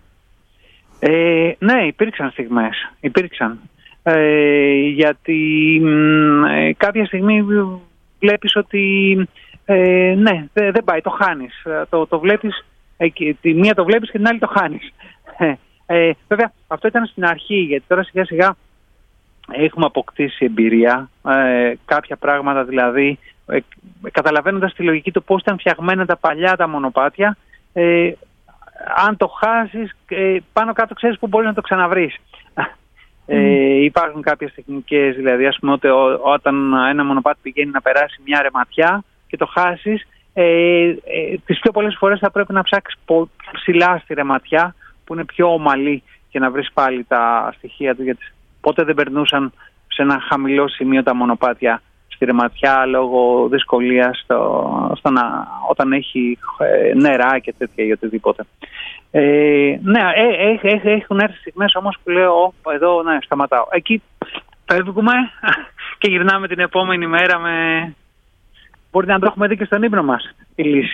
Ε, ναι, υπήρξαν στιγμές. Υπήρξαν. Ε, γιατί ε, κάποια στιγμή βλέπεις ότι ε, ναι, δε, δεν πάει, το χάνεις. Το, το βλέπεις, ε, τη μία το βλέπεις και την άλλη το χάνεις. Ε, ε, βέβαια, αυτό ήταν στην αρχή, γιατί τώρα σιγά σιγά έχουμε αποκτήσει εμπειρία, ε, κάποια πράγματα δηλαδή, ε, καταλαβαίνοντας τη λογική του πώς ήταν φτιαγμένα τα παλιά τα μονοπάτια, ε, αν το χάσεις, ε, πάνω κάτω ξέρεις που μπορείς να το ξαναβρεις. Mm. Ε, υπάρχουν κάποιες τεχνικές, δηλαδή ας πούμε ότι ό, όταν ένα μονοπάτι πηγαίνει να περάσει μια ρεματιά και το χάσεις, ε, ε, τις πιο πολλές φορές θα πρέπει να ψάξεις ψηλά στη ρεματιά που είναι πιο ομαλή και να βρεις πάλι τα στοιχεία του, γιατί πότε δεν περνούσαν σε ένα χαμηλό σημείο τα μονοπάτια στη ρεματιά λόγω δυσκολίας στο, στο να, όταν έχει ε, νερά και τέτοια ή οτιδήποτε. Ε, ναι, ε, ε, ε, έχουν έρθει στιγμές όμως που λέω εδώ ναι, σταματάω. Εκεί φεύγουμε και γυρνάμε την επόμενη μέρα με... Μπορεί να το έχουμε δει και στον ύπνο μας η λύση.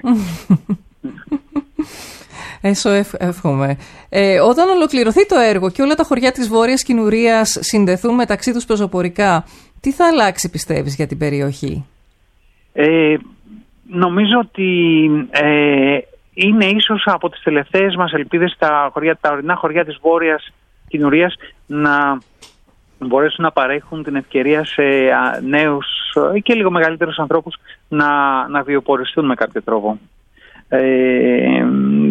Έσω εύχομαι. Ε, όταν ολοκληρωθεί το έργο και όλα τα χωριά της Βόρειας Κινουρίας συνδεθούν μεταξύ τους πεζοπορικά, τι θα αλλάξει πιστεύεις για την περιοχή? Ε, νομίζω ότι ε, είναι ίσως από τις τελευταίες μας ελπίδες τα, χωριά, τα ορεινά χωριά της Βόρειας Κινουρίας να μπορέσουν να παρέχουν την ευκαιρία σε α, νέους και λίγο μεγαλύτερους ανθρώπους να, να βιοποριστούν με κάποιο τρόπο. Ε,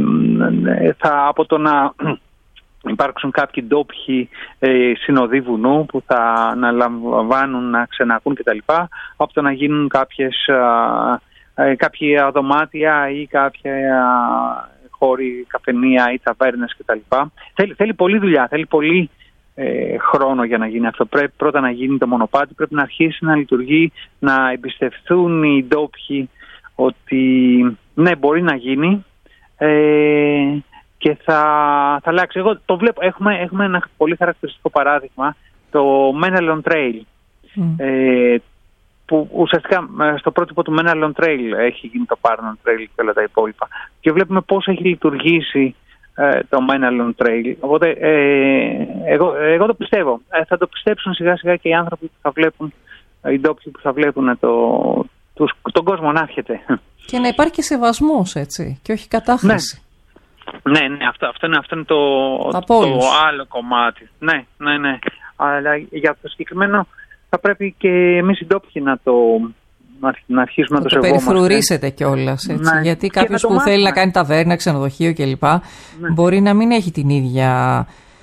θα, από το να υπάρξουν κάποιοι ντόπιοι ε, συνοδοί βουνού που θα αναλαμβάνουν να ξενακούν κτλ. Από το να γίνουν κάποιες, α, ε, κάποια δωμάτια ή κάποια χώροι, καφενεία ή ταβέρνες κτλ. Θέλει, θέλει πολλή δουλειά, θέλει πολύ ε, χρόνο για να γίνει αυτό. Πρέπει πρώτα να γίνει το μονοπάτι, πρέπει να αρχίσει να λειτουργεί, να εμπιστευτούν οι ντόπιοι ότι ναι, μπορεί να γίνει ε, και θα, θα αλλάξει. Εγώ το βλέπω, έχουμε, έχουμε ένα πολύ χαρακτηριστικό παράδειγμα, το Menalon Trail, mm. ε, που ουσιαστικά στο πρότυπο του Menalon Trail έχει γίνει το Parnon Trail και όλα τα υπόλοιπα. Και βλέπουμε πώς έχει λειτουργήσει ε, το Menalon Trail. Οπότε ε, εγώ, εγώ το πιστεύω. Ε, θα το πιστέψουν σιγά σιγά και οι άνθρωποι που θα βλέπουν, οι ντόπιοι που θα βλέπουν το, τους, τον κόσμο να έρχεται. Και να υπάρχει και σεβασμός, έτσι, και όχι κατάχρηση. Ναι, ναι, ναι, αυτό, αυτό είναι, αυτό είναι το, το άλλο κομμάτι. Ναι, ναι, ναι. Αλλά για το συγκεκριμένο θα πρέπει και εμείς οι ντόπιοι να το να αρχίσουμε να το, το σεβόμαστε. Το περιφρουρήσετε κιόλας, έτσι. Ναι. Γιατί κάποιος που μάθουμε. θέλει να κάνει ταβέρνα, ξενοδοχείο κλπ. Ναι. Μπορεί να μην έχει την ίδια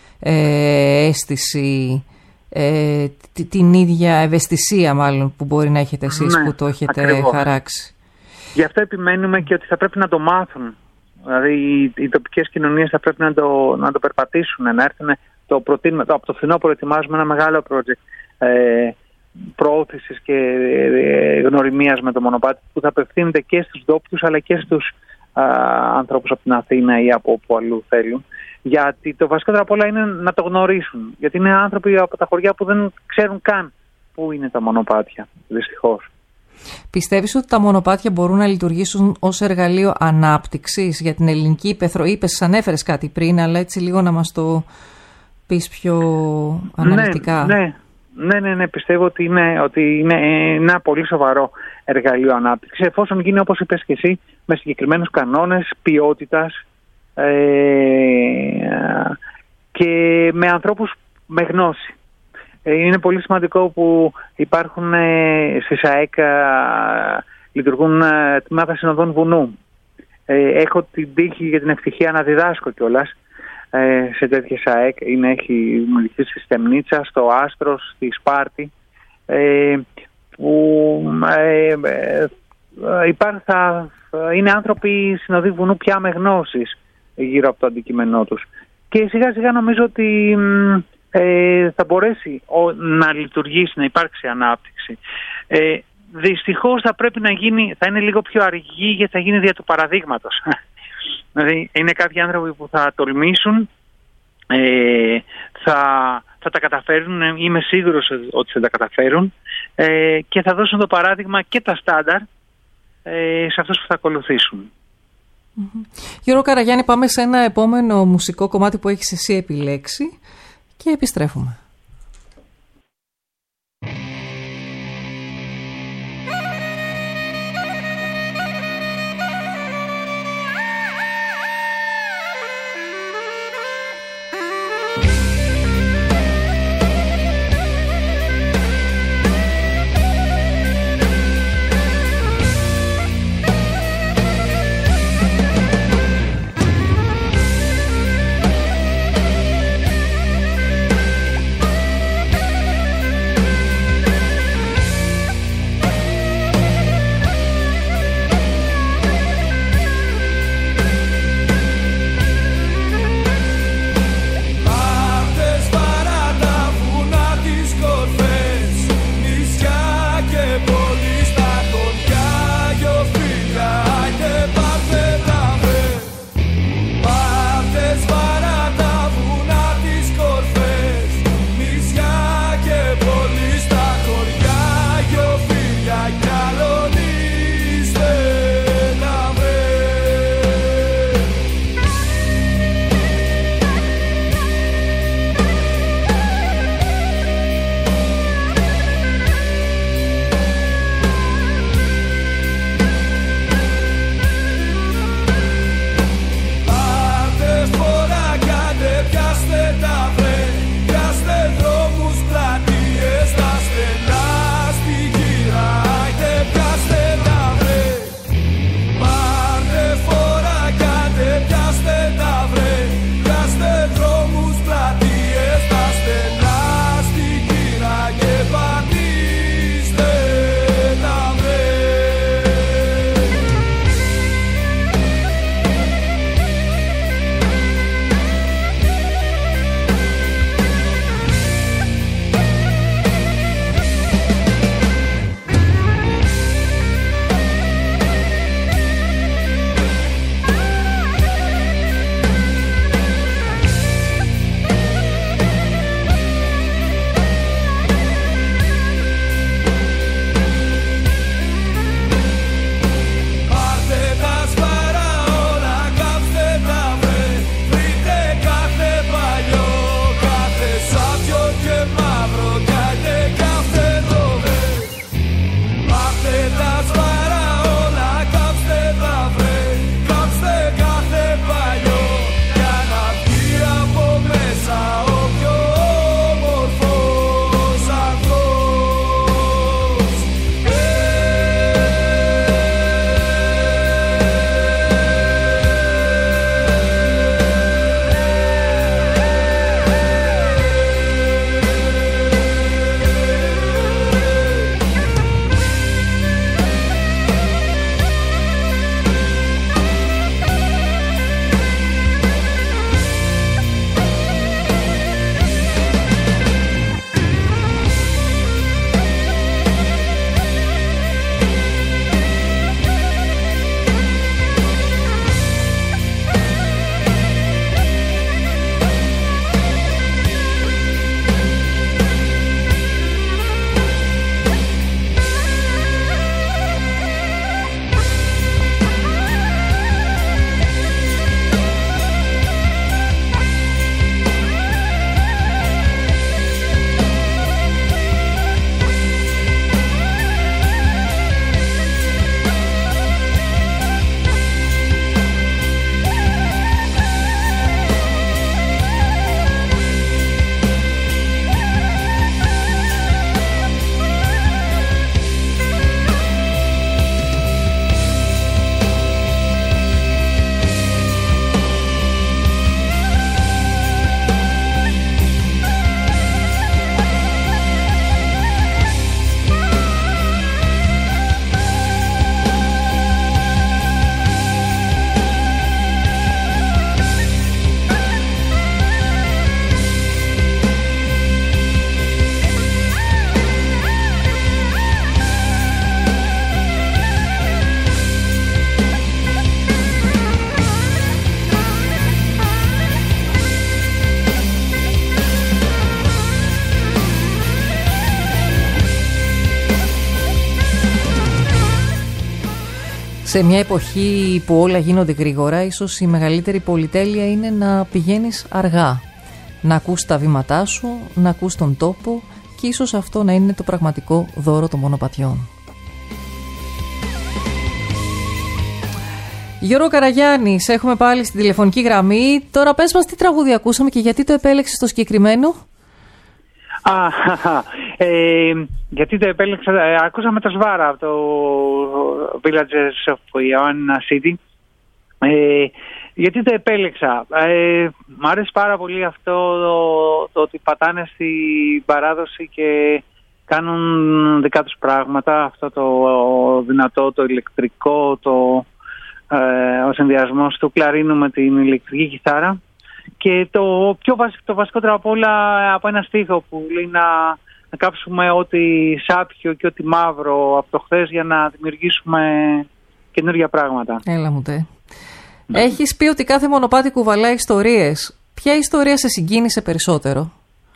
ε, αίσθηση, ε, την ίδια ευαισθησία μάλλον που μπορεί να έχετε εσείς, ναι, που το έχετε ακριβώς χαράξει. Γι' αυτό επιμένουμε και ότι θα πρέπει να το μάθουν. Δηλαδή οι, οι τοπικές κοινωνίες θα πρέπει να το, να το περπατήσουν, να έρθουν. Το προτείνουμε, το, από το φθινόπωρο ετοιμάζουμε ένα μεγάλο project ε, προώθησης και ε, γνωριμίας με το μονοπάτι που θα απευθύνεται και στους ντόπιους αλλά και στους α, ανθρώπους από την Αθήνα ή από όπου αλλού θέλουν. Γιατί το βασικότερο απ' όλα είναι να το γνωρίσουν. Γιατί είναι άνθρωποι από τα χωριά που δεν ξέρουν καν πού είναι τα μονοπάτια, δυστυχώς. Πιστεύεις ότι τα μονοπάτια μπορούν να λειτουργήσουν ως εργαλείο ανάπτυξης για την ελληνική ύπαιθρο? Είπες, ανέφερες κάτι πριν, αλλά έτσι λίγο να μας το πεις πιο αναλυτικά. Ναι, ναι, ναι, ναι, ναι, πιστεύω ότι είναι, ότι είναι ένα πολύ σοβαρό εργαλείο ανάπτυξης, εφόσον γίνει, όπως είπες και εσύ, με συγκεκριμένους κανόνες ποιότητας ε, και με ανθρώπους με γνώση. Είναι πολύ σημαντικό που υπάρχουν ε, στις ΑΕΚ ε, λειτουργούν ε, τμήματα συνοδών βουνού. Ε, έχω την τύχη και την ευτυχία να διδάσκω κιόλας ε, σε τέτοιες ΑΕΚ. Είναι, έχει δημιουργηθεί στη Στεμνίτσα, στο Άστρος, στη Σπάρτη, ε, που ε, ε, υπάρχει, θα, είναι άνθρωποι συνοδοί βουνού πια με γνώσεις γύρω από το αντικείμενό τους. Και σιγά σιγά νομίζω ότι Ε, θα μπορέσει ο, να λειτουργήσει, να υπάρξει ανάπτυξη. Ε, δυστυχώς θα πρέπει να γίνει, θα είναι λίγο πιο αργή γιατί θα γίνει δια του παραδείγματος. Δηλαδή είναι κάποιοι άνθρωποι που θα τολμήσουν, ε, θα, θα τα καταφέρουν, είμαι σίγουρος ότι θα τα καταφέρουν, ε, και θα δώσουν το παράδειγμα και τα στάνταρ ε, σε αυτούς που θα ακολουθήσουν. Mm-hmm. Γιώργο Καραγιάννη, πάμε σε ένα επόμενο μουσικό κομμάτι που έχεις εσύ επιλέξει και επιστρέφουμε. Σε μια εποχή που όλα γίνονται γρήγορα, ίσως η μεγαλύτερη πολυτέλεια είναι να πηγαίνεις αργά. Να ακούς τα βήματά σου, να ακούς τον τόπο και ίσως αυτό να είναι το πραγματικό δώρο των μονοπατιών. Γιώργο Καραγιάννη, σε έχουμε πάλι στην τηλεφωνική γραμμή. Τώρα πες μας τι τραγούδι ακούσαμε και γιατί το επέλεξες το συγκεκριμένο. Α, ε, γιατί το επέλεξα, ε, ακούσαμε το Σβάρα από το Villagers of Ioannina City. Ε, γιατί το επέλεξα, ε, μ' άρεσε πάρα πολύ αυτό το, το ότι πατάνε στην παράδοση και κάνουν δικά τους πράγματα, αυτό το δυνατό, το ηλεκτρικό, το, ε, ο συνδυασμός του κλαρίνου με την ηλεκτρική κιθάρα. Και το πιο βασικό, το βασικότερο από όλα, από ένα στίχο που λέει να, να κάψουμε ό,τι σάπιο και ό,τι μαύρο από το χθες για να δημιουργήσουμε καινούργια πράγματα. Έλα μου τε. Ναι. Έχεις πει ότι κάθε μονοπάτι κουβαλάει ιστορίες. Ποια ιστορία σε συγκίνησε περισσότερο?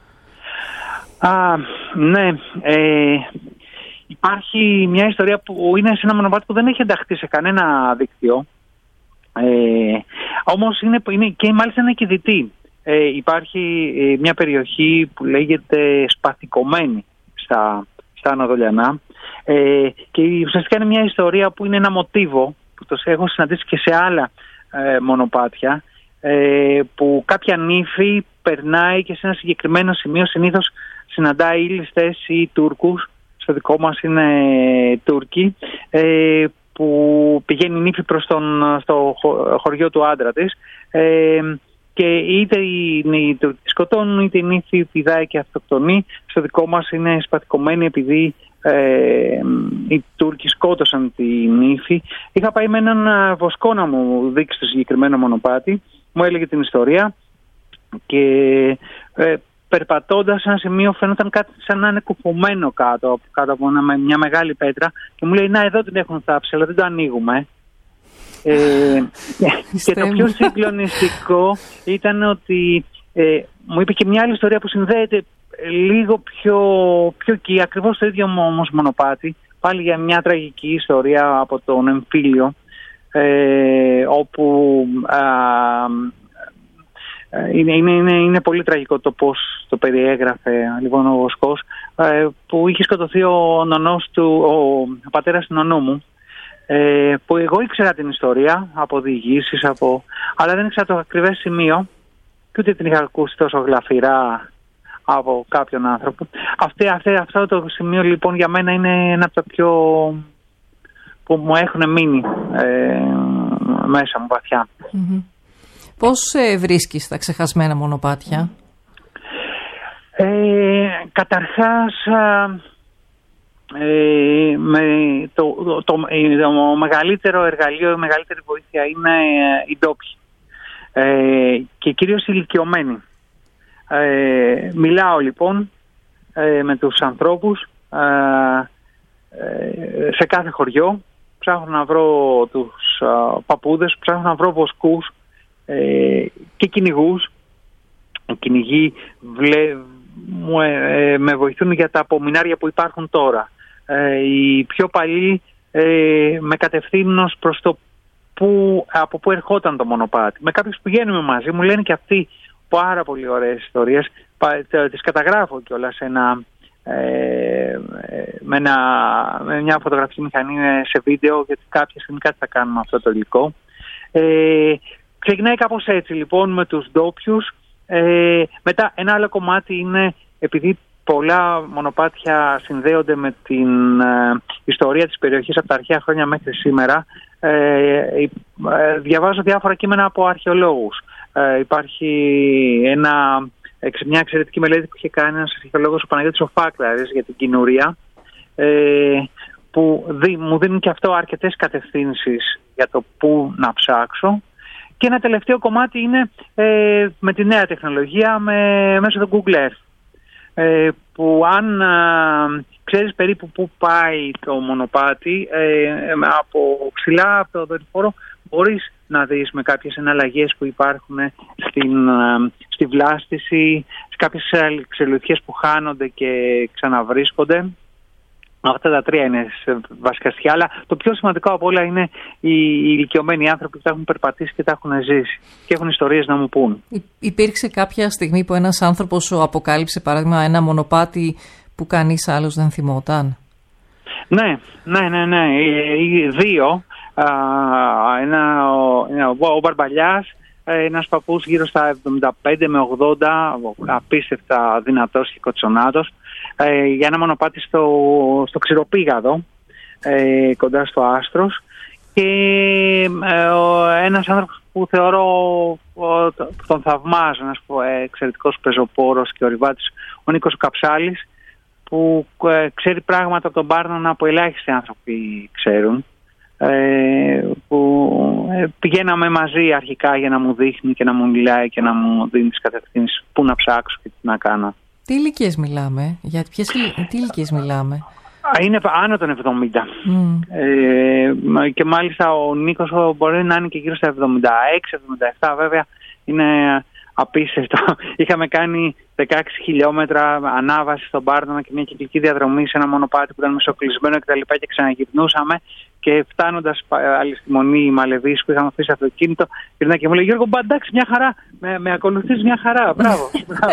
Α, ναι. Ε, υπάρχει μια ιστορία που είναι σε ένα μονοπάτι που δεν έχει ενταχθεί σε κανένα δίκτυο. Ε, όμως είναι, είναι και μάλιστα είναι και δυτή. Ε, υπάρχει ε, μια περιοχή που λέγεται Σπαθικωμένη στα, στα Αναδολιανά ε, και ουσιαστικά είναι μια ιστορία που είναι ένα μοτίβο που το έχω συναντήσει και σε άλλα ε, μονοπάτια ε, που κάποια νύφη περνάει και σε ένα συγκεκριμένο σημείο συνήθως συναντάει ήλιστες ή Τούρκους, στο δικό μας είναι Τούρκοι, ε, που πηγαίνει η νύφη προς τον, στο χωριό του άντρα της ε, και είτε οι Τούρκοι τη σκοτώνουν είτε η νύφη πηδάει και αυτοκτονεί. Στο δικό μας είναι σπαθικωμένη επειδή ε, οι Τούρκοι σκότωσαν τη νύφη. Είχα πάει με έναν βοσκό να μου δείξει το συγκεκριμένο μονοπάτι, μου έλεγε την ιστορία και ε, περπατώντας σε ένα σημείο φαίνονταν κάτι σαν να είναι κουφωμένο κάτω, κάτω από ένα, μια μεγάλη πέτρα και μου λέει να εδώ την έχουν θάψει αλλά δεν το ανοίγουμε. Ε, και το πιο συγκλονιστικό ήταν ότι ε, μου είπε και μια άλλη ιστορία που συνδέεται λίγο πιο, πιο εκεί, ακριβώς το ίδιο όμως μονοπάτι, πάλι για μια τραγική ιστορία από τον εμφύλιο ε, όπου α, Είναι, είναι, είναι, είναι πολύ τραγικό το πώς το περιέγραφε λοιπόν ο βοσκός ε, που είχε σκοτωθεί ο νονός του, ο, ο πατέρας του νονού μου ε, που εγώ ήξερα την ιστορία από διηγήσεις, από, αλλά δεν ήξερα το ακριβές σημείο και ούτε την είχα ακούσει τόσο γλαφυρά από κάποιον άνθρωπο. Αυτή, αυτή, αυτό το σημείο λοιπόν για μένα είναι ένα από τα πιο που μου έχουν μείνει ε, μέσα μου βαθιά. Mm-hmm. Πώς ε, βρίσκεις τα ξεχασμένα μονοπάτια? Ε, καταρχάς ε, με το, το, το, το μεγαλύτερο εργαλείο, η μεγαλύτερη βοήθεια είναι οι ντόπιοι ε, και κυρίως οι ηλικιωμένοι. Ε, μιλάω λοιπόν ε, με τους ανθρώπους ε, ε, σε κάθε χωριό, ψάχνω να βρω τους ε, παππούδες, ψάχνω να βρω βοσκούς Ε, και κυνηγούς. Οι κυνηγοί βλέ, μου, ε, με βοηθούν για τα απομεινάρια που υπάρχουν τώρα. Ε, οι πιο παλιοί ε, με κατευθύνουν προς το που, από πού ερχόταν το μονοπάτι. Με κάποιους που πηγαίνουμε μαζί μου λένε και αυτοί πάρα πολύ ωραίες ιστορίες. Τις καταγράφω κιόλας σε ένα, ε, με, ένα, με μια φωτογραφική μηχανή σε βίντεο, γιατί κάποια στιγμή κάτι θα κάνουμε αυτό το υλικό. Ε, Ξεκινάει κάπως έτσι λοιπόν με τους ντόπιους. Ε, μετά ένα άλλο κομμάτι είναι επειδή πολλά μονοπάτια συνδέονται με την ε, ιστορία της περιοχής από τα αρχαία χρόνια μέχρι σήμερα. Ε, ε, διαβάζω διάφορα κείμενα από αρχαιολόγους. Ε, υπάρχει ένα, μια εξαιρετική μελέτη που είχε κάνει ένας αρχαιολόγος, ο Παναγιώτης ο Φάκλαρης, για την Κινουρία, ε, που δι, μου δίνουν και αυτό αρκετές κατευθύνσεις για το πού να ψάξω. Και ένα τελευταίο κομμάτι είναι ε, με τη νέα τεχνολογία με, μέσω του Google Earth. Ε, που αν ε, ξέρεις περίπου πού πάει το μονοπάτι, ε, από ψηλά από το δορυφόρο μπορείς να δεις με κάποιες εναλλαγές που υπάρχουν στην, ε, στη βλάστηση, σε κάποιες ξελουθιές που χάνονται και ξαναβρίσκονται. Αυτά τα τρία είναι βασικά στοιχεία. Αλλά το πιο σημαντικό από όλα είναι οι, οι ηλικιωμένοι άνθρωποι που τα έχουν περπατήσει και τα έχουν ζήσει και έχουν ιστορίες να μου πούν. Υπήρξε κάποια στιγμή που ένας άνθρωπος σου αποκάλυψε, παράδειγμα, ένα μονοπάτι που κανείς άλλος δεν θυμόταν? Ναι, ναι, ναι, ναι. Οι δύο. Ένα, ο, ο Μπαρμπαλιάς, ένας παππούς γύρω στα εβδομήντα πέντε με ογδόντα, απίστευτα δυνατός και κοτσονάτος, για ένα μονοπάτι στο, στο Ξηροπήγαδο, κοντά στο Άστρος, και ένας άνθρωπος που θεωρώ, που τον θαυμάζω, ένας εξαιρετικός πεζοπόρος και ορειβάτης, ο Νίκος Καψάλης, που ξέρει πράγματα από τον Πάρνονα που ελάχιστοι άνθρωποι ξέρουν. Ε, που ε, πηγαίναμε μαζί αρχικά για να μου δείχνει και να μου μιλάει και να μου δίνει τις κατευθύνσεις πού να ψάξω και τι να κάνω. Τι ηλικίες μιλάμε, για ποιες τι ηλικίες μιλάμε? Είναι άνω των εβδομήντα. Mm. Ε, και μάλιστα ο Νίκος μπορεί να είναι και γύρω στα εβδομήντα έξι εβδομήντα επτά, βέβαια είναι απίστευτο. Είχαμε κάνει δεκαέξι χιλιόμετρα ανάβαση στον Πάρνονα και μια κυκλική διαδρομή σε ένα μονοπάτι που ήταν μισοκλεισμένο κτλ. Και, και ξαναγυρνούσαμε. Και φτάνοντας άλλη στη Μονή Μαλεβής που είχαμε αφήσει αυτοκίνητο, γυρνά και μου λέει: Γιώργο, εντάξει, μια χαρά. Με, με ακολουθείς μια χαρά. Μπράβο.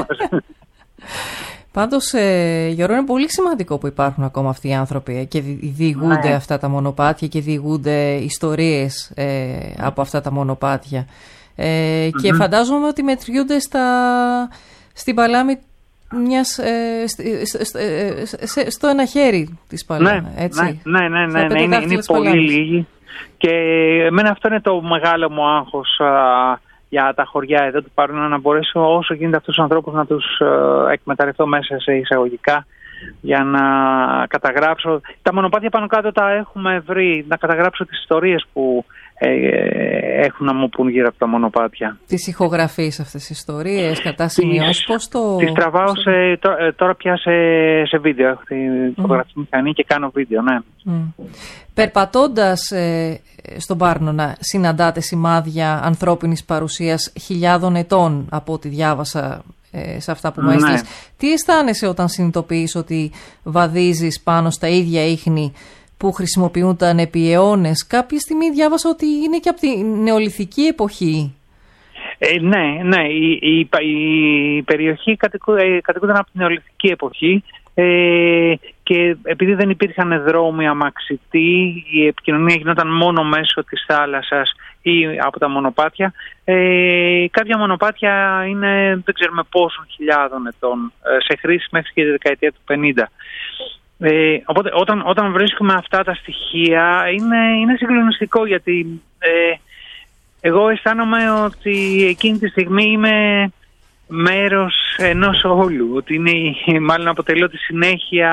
Πάντως, ε, Γιώργο, είναι πολύ σημαντικό που υπάρχουν ακόμα αυτοί οι άνθρωποι και διηγούνται ναι. αυτά τα μονοπάτια και διηγούνται ιστορίες ε, από αυτά τα μονοπάτια. Ε, mm-hmm. Και φαντάζομαι ότι μετριούνται στα, στην παλάμη μιας, ε, στο, ε, σε, στο ένα χέρι της παλάμη. Ναι, έτσι. ναι, ναι, ναι, ναι, ναι είναι, είναι πολύ λίγοι. Και εμένα αυτό είναι το μεγάλο μου άγχος α, για τα χωριά εδώ του Πάρνονα, να μπορέσω όσο γίνεται αυτούς τους ανθρώπους να τους α, εκμεταλλευτώ μέσα σε εισαγωγικά, για να καταγράψω. Τα μονοπάτια πάνω κάτω τα έχουμε βρει, να καταγράψω τις ιστορίες που ε, έχουν να μου πούν γύρω από τα μονοπάτια. Τις ηχογραφείς αυτές τις ιστορίες, κατά σημειώσεις, πώς το... Τις τραβάω στο... σε, τώρα, τώρα πια σε, σε βίντεο, έχω τη φωτογραφική mm. μηχανή και κάνω βίντεο, ναι. Mm. Περπατώντας ε, στον Πάρνονα, συναντάτε σημάδια ανθρώπινης παρουσίας χιλιάδων ετών, από ό,τι διάβασα σε αυτά που μου έστειλες. Ναι. Τι αισθάνεσαι όταν συνειδητοποιείς ότι βαδίζεις πάνω στα ίδια ίχνη που χρησιμοποιούνταν επί αιώνες? Κάποια στιγμή διάβασα ότι είναι και από τη νεολιθική εποχή. Ε, ναι, ναι. Η, η, η περιοχή κατοικούταν από τη νεολιθική εποχή ε, και επειδή δεν υπήρχαν δρόμοι αμαξιτοί, η επικοινωνία γινόταν μόνο μέσω της θάλασσας ή από τα μονοπάτια. Ε, κάποια μονοπάτια είναι δεν ξέρουμε πόσων χιλιάδων ετών, σε χρήση μέχρι και τη δεκαετία του πενήντα. Ε, οπότε όταν, όταν βρίσκουμε αυτά τα στοιχεία είναι, είναι συγκλονιστικό, γιατί ε, εγώ αισθάνομαι ότι εκείνη τη στιγμή είμαι μέρος ενός όλου, ότι είναι, μάλλον αποτελώ τη συνέχεια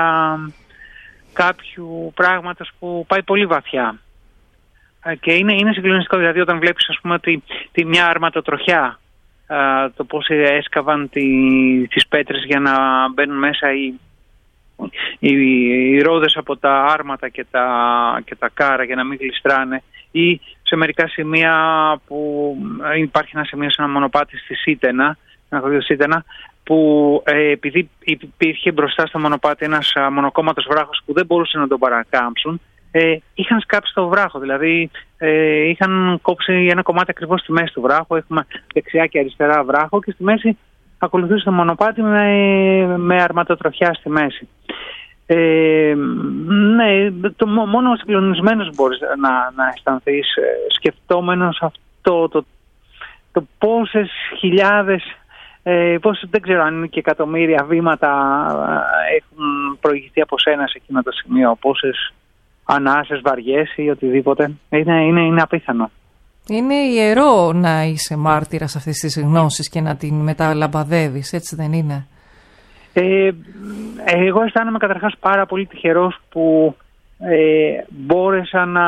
κάποιου πράγματος που πάει πολύ βαθιά. Και είναι, είναι συγκλονιστικό, δηλαδή όταν βλέπεις, ας πούμε, ότι τη, μια αρματοτροχιά, α, το πώς έσκαβαν τη, τις πέτρες για να μπαίνουν μέσα οι, οι, οι ρόδες από τα άρματα και τα, και τα κάρα για να μην γλιστράνε, ή σε μερικά σημεία που υπάρχει ένα σημείο σε ένα μονοπάτι στη Σίτενα, ένα χωριό Σίτενα, που ε, επειδή υπήρχε μπροστά στο μονοπάτι ένας α, μονοκόμματος βράχος που δεν μπορούσαν να τον παρακάμψουν, Ε, είχαν σκάψει το βράχο, δηλαδή ε, είχαν κόψει ένα κομμάτι ακριβώς στη μέση του βράχου. Έχουμε δεξιά και αριστερά βράχο και στη μέση ακολουθούσε το μονοπάτι με, με αρματοτροχιά στη μέση. Ε, ναι, το, μόνο συγκλονισμένος μπορείς να, να αισθανθείς ε, σκεφτόμενος αυτό το, το πόσες χιλιάδες, ε, πόσες, δεν ξέρω αν είναι και εκατομμύρια βήματα ε, έχουν προηγηθεί από σένα σε εκείνο το σημείο, πόσες ανάσες, βαριές ή οτιδήποτε. Είναι, είναι, είναι απίθανο. Είναι ιερό να είσαι μάρτυρας αυτής της γνώσης και να την μεταλαμπαδεύεις, έτσι δεν είναι? Ε, εγώ αισθάνομαι καταρχάς πάρα πολύ τυχερός που ε, μπόρεσα να,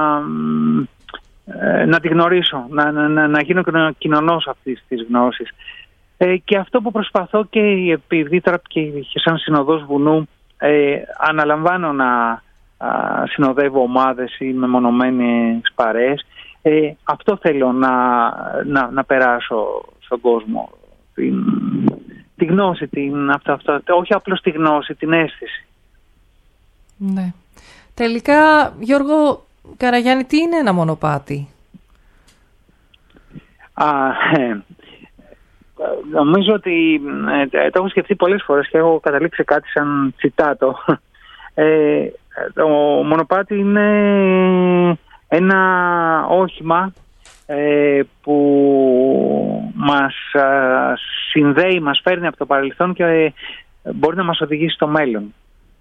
ε, να τη γνωρίσω, να, να, να γίνω κοινωνός αυτής της γνώσης. Ε, και αυτό που προσπαθώ, και επειδή τώρα και, και σαν συνοδός βουνού ε, αναλαμβάνω να συνοδεύω ομάδες ή μεμονωμένες παρέες, ε, αυτό θέλω να, να, να περάσω στον κόσμο, την, τη γνώση, την, αυτό, αυτό, όχι απλώς τη γνώση, την αίσθηση. Ναι. Τελικά, Γιώργο Καραγιάννη, τι είναι ένα μονοπάτι? Α, ε, νομίζω ότι ε, το έχω σκεφτεί πολλές φορές και έχω καταλήξει κάτι σαν τσιτάτο. Ε, το μονοπάτι είναι ένα όχημα ε, που μας α, συνδέει, μας φέρνει από το παρελθόν και ε, μπορεί να μας οδηγήσει στο μέλλον.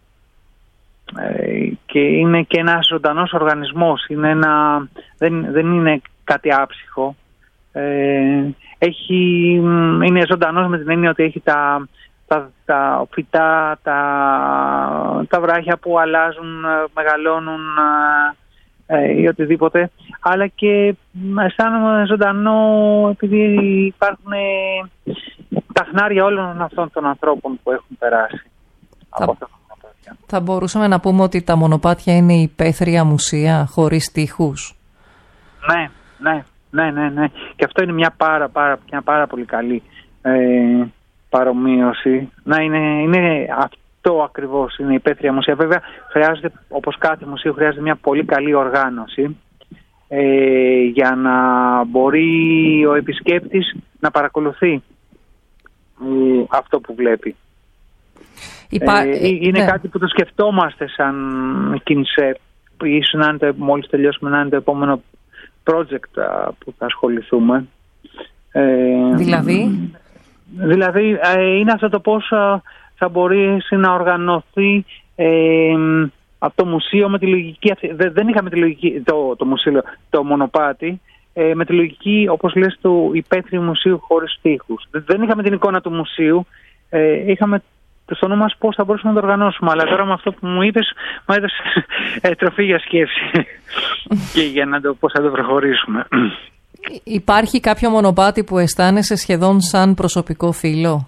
Ε, και είναι και ένας ζωντανός οργανισμός, είναι ένα, δεν, δεν είναι κάτι άψυχο. Ε, έχει, είναι ζωντανός με την έννοια ότι έχει τα, τα, τα φυτά, τα, τα βράχια που αλλάζουν, μεγαλώνουν ε, ή οτιδήποτε, αλλά και αισθάνομαι ζωντανό επειδή υπάρχουν τα χνάρια όλων αυτών των ανθρώπων που έχουν περάσει. Θα, από αυτό. Θα μπορούσαμε να πούμε ότι τα μονοπάτια είναι υπαίθρια μουσεία χωρίς τοίχους. Ναι, ναι. Ναι, ναι, ναι. Και αυτό είναι μια πάρα, πάρα, μια πάρα πολύ καλή ε, παρομοίωση. Να είναι, είναι αυτό ακριβώς, είναι υπαίθρια μουσεία. Βέβαια, χρειάζεται, όπως κάθε μουσείο, χρειάζεται μια πολύ καλή οργάνωση ε, για να μπορεί ο επισκέπτης να παρακολουθεί ε, αυτό που βλέπει. Υπά... Ε, είναι ναι. κάτι που το σκεφτόμαστε σαν κινσέ. Ίσως να είναι, μόλις τελειώσουμε, να είναι το επόμενο project που θα ασχοληθούμε. Ε, δηλαδή? Δηλαδή ε, είναι αυτό το πώς θα μπορέσει να οργανωθεί ε, από το μουσείο με τη λογική αυτή. Δεν, δεν είχαμε τη λογική, το, το μουσείο, το μονοπάτι, ε, με τη λογική, όπως λες, του υπαίθριου μουσείου χωρίς τοίχους. Δεν είχαμε την εικόνα του μουσείου, ε, είχαμε στο νου μας πώς θα μπορούσαμε να το οργανώσουμε. Αλλά τώρα με αυτό που μου είπες, μου έδωσε ε, τροφή για σκέψη και για να το πώς θα το προχωρήσουμε. Υπάρχει κάποιο μονοπάτι που αισθάνεσαι σχεδόν σαν προσωπικό φίλο?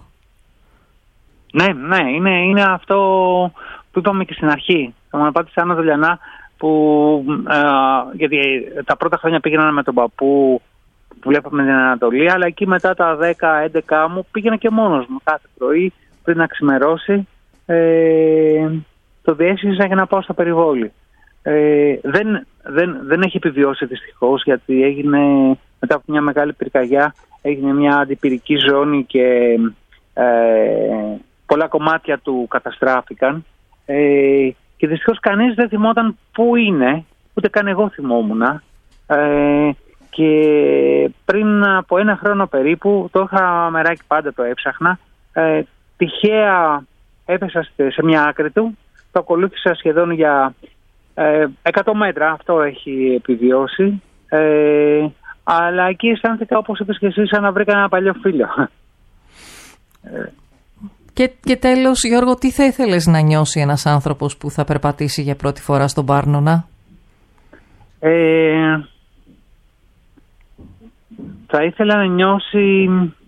Ναι, ναι, είναι, είναι αυτό που είπαμε και στην αρχή. Το μονοπάτι της Άννα Δολιανά, που ε, γιατί τα πρώτα χρόνια πήγαινα με τον παππού που βλέπαμε την Ανατολή, αλλά εκεί μετά τα δέκα έντεκα μου πήγαινα και μόνος μου κάθε πρωί πριν να ξημερώσει, ε, το διέσχιζα για να πάω στα περιβόλη. Ε, δεν, δεν, δεν έχει επιβιώσει δυστυχώς, γιατί έγινε μετά από μια μεγάλη πυρκαγιά, έγινε μια αντιπυρική ζώνη και ε, πολλά κομμάτια του καταστράφηκαν ε, και δυστυχώς κανείς δεν θυμόταν πού είναι, ούτε καν εγώ θυμόμουν. Ε, και πριν από ένα χρόνο περίπου, το είχα μεράκι, πάντα το έψαχνα, ε, τυχαία έπεσα σε μια άκρη του, το ακολούθησα σχεδόν για ε, εκατό μέτρα, αυτό έχει επιβιώσει, ε, αλλά εκεί αισθάνθηκα, όπως είπες και εσύ, σαν να βρήκα ένα παλιό φίλο. Και, και τέλος, Γιώργο, τι θα ήθελες να νιώσει ένας άνθρωπος που θα περπατήσει για πρώτη φορά στον Πάρνονα? Ε, θα ήθελα να νιώσει,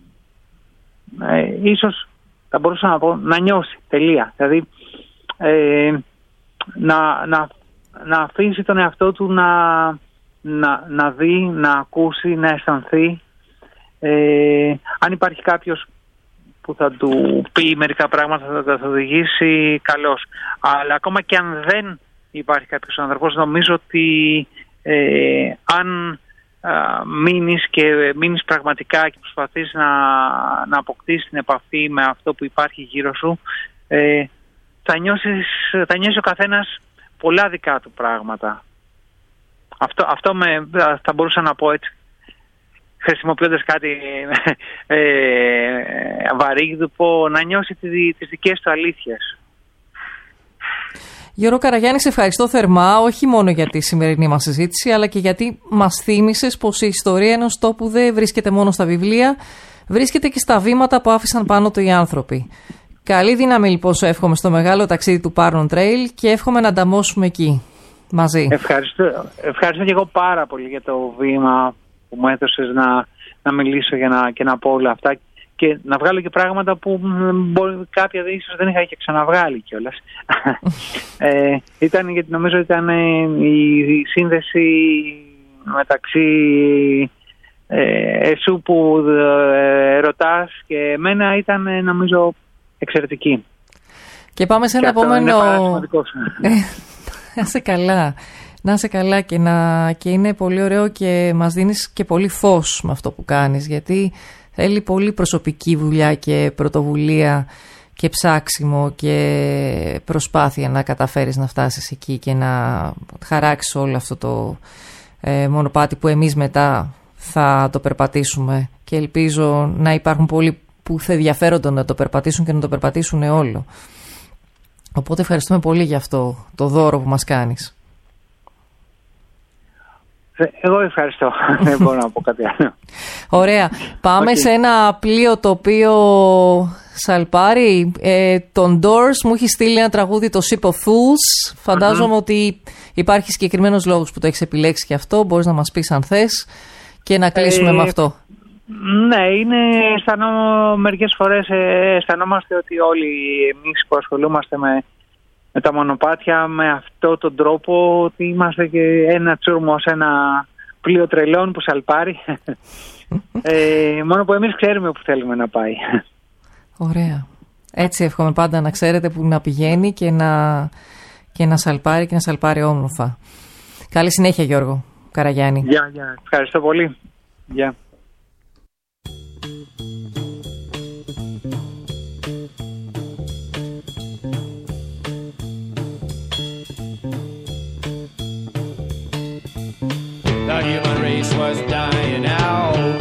ε, ίσως θα μπορούσα να πω, να νιώσει, τελεία. Δηλαδή, ε, να, να, να αφήσει τον εαυτό του να, να, να δει, να ακούσει, να αισθανθεί. Ε, αν υπάρχει κάποιος που θα του πει μερικά πράγματα, θα θα οδηγήσει, καλώς. Αλλά ακόμα και αν δεν υπάρχει κάποιος άνθρωπος, νομίζω ότι ε, αν α, μείνεις και μείνεις πραγματικά και προσπαθείς να, να αποκτήσεις την επαφή με αυτό που υπάρχει γύρω σου, ε, θα, νιώσεις, θα νιώσει ο καθένας πολλά δικά του πράγματα. Αυτό, αυτό με, θα μπορούσα να πω έτσι, χρησιμοποιώντας κάτι ε, βαρύγδουπο, να νιώσει τις δικές του αλήθειες. Γιώργο Καραγιάννη, σε ευχαριστώ θερμά, όχι μόνο για τη σημερινή μας συζήτηση, αλλά και γιατί μας θύμισες πως η ιστορία ενός τόπου δεν βρίσκεται μόνο στα βιβλία, βρίσκεται και στα βήματα που άφησαν πάνω του οι άνθρωποι. Καλή δύναμη λοιπόν σου εύχομαι στο μεγάλο ταξίδι του Πάρνον Trail και εύχομαι να ανταμώσουμε εκεί μαζί. Ευχαριστώ, ευχαριστώ και εγώ πάρα πολύ για το βήμα που μου έδωσες να, να μιλήσω για να, και να πω όλα αυτά και να βγάλω και πράγματα που μπορεί, κάποια ίσως δεν είχα και ξαναβγάλει κιόλας. ε, ήταν, γιατί νομίζω ήταν η σύνδεση μεταξύ ε, εσού που ε, ρωτάς και εμένα ήταν, νομίζω, εξαιρετική. Και πάμε σε ένα επόμενο... Να είσαι καλά. Να είσαι καλά και, να... και είναι πολύ ωραίο και μας δίνεις και πολύ φως με αυτό που κάνεις, γιατί θέλει πολύ προσωπική δουλειά και πρωτοβουλία και ψάξιμο και προσπάθεια να καταφέρεις να φτάσεις εκεί και να χαράξεις όλο αυτό το ε, μονοπάτι που εμείς μετά θα το περπατήσουμε, και ελπίζω να υπάρχουν πολλοί που θα ενδιαφέρονται να το περπατήσουν και να το περπατήσουν όλο. Οπότε ευχαριστούμε πολύ για αυτό το δώρο που μας κάνεις. Εγώ ευχαριστώ. Δεν μπορώ να πω κάτι άλλο. Ωραία. Πάμε okay. σε ένα πλοίο το οποίο σαλπάρει. Ε, τον Doors μου έχει στείλει ένα τραγούδι, το Ship of Fools. Φαντάζομαι mm-hmm. ότι υπάρχει συγκεκριμένος λόγος που το έχεις επιλέξει και αυτό. Μπορείς να μας πεις αν θες και να κλείσουμε ε, με αυτό. Ναι, είναι, αισθανό, μερικές φορές ε, αισθανόμαστε ότι όλοι εμείς που ασχολούμαστε με, με τα μονοπάτια με αυτόν τον τρόπο, ότι είμαστε και ένα τσούρμο σε ένα πλοίο τρελών που σαλπάρει. ε, μόνο που εμείς ξέρουμε που θέλουμε να πάει. Ωραία. Έτσι εύχομαι πάντα να ξέρετε που να πηγαίνει και να, και να σαλπάρει και να σαλπάρει όμορφα. Καλή συνέχεια, Γιώργο Καραγιάννη. Γεια, γεια. Ευχαριστώ πολύ. Γεια. The human race was dying out.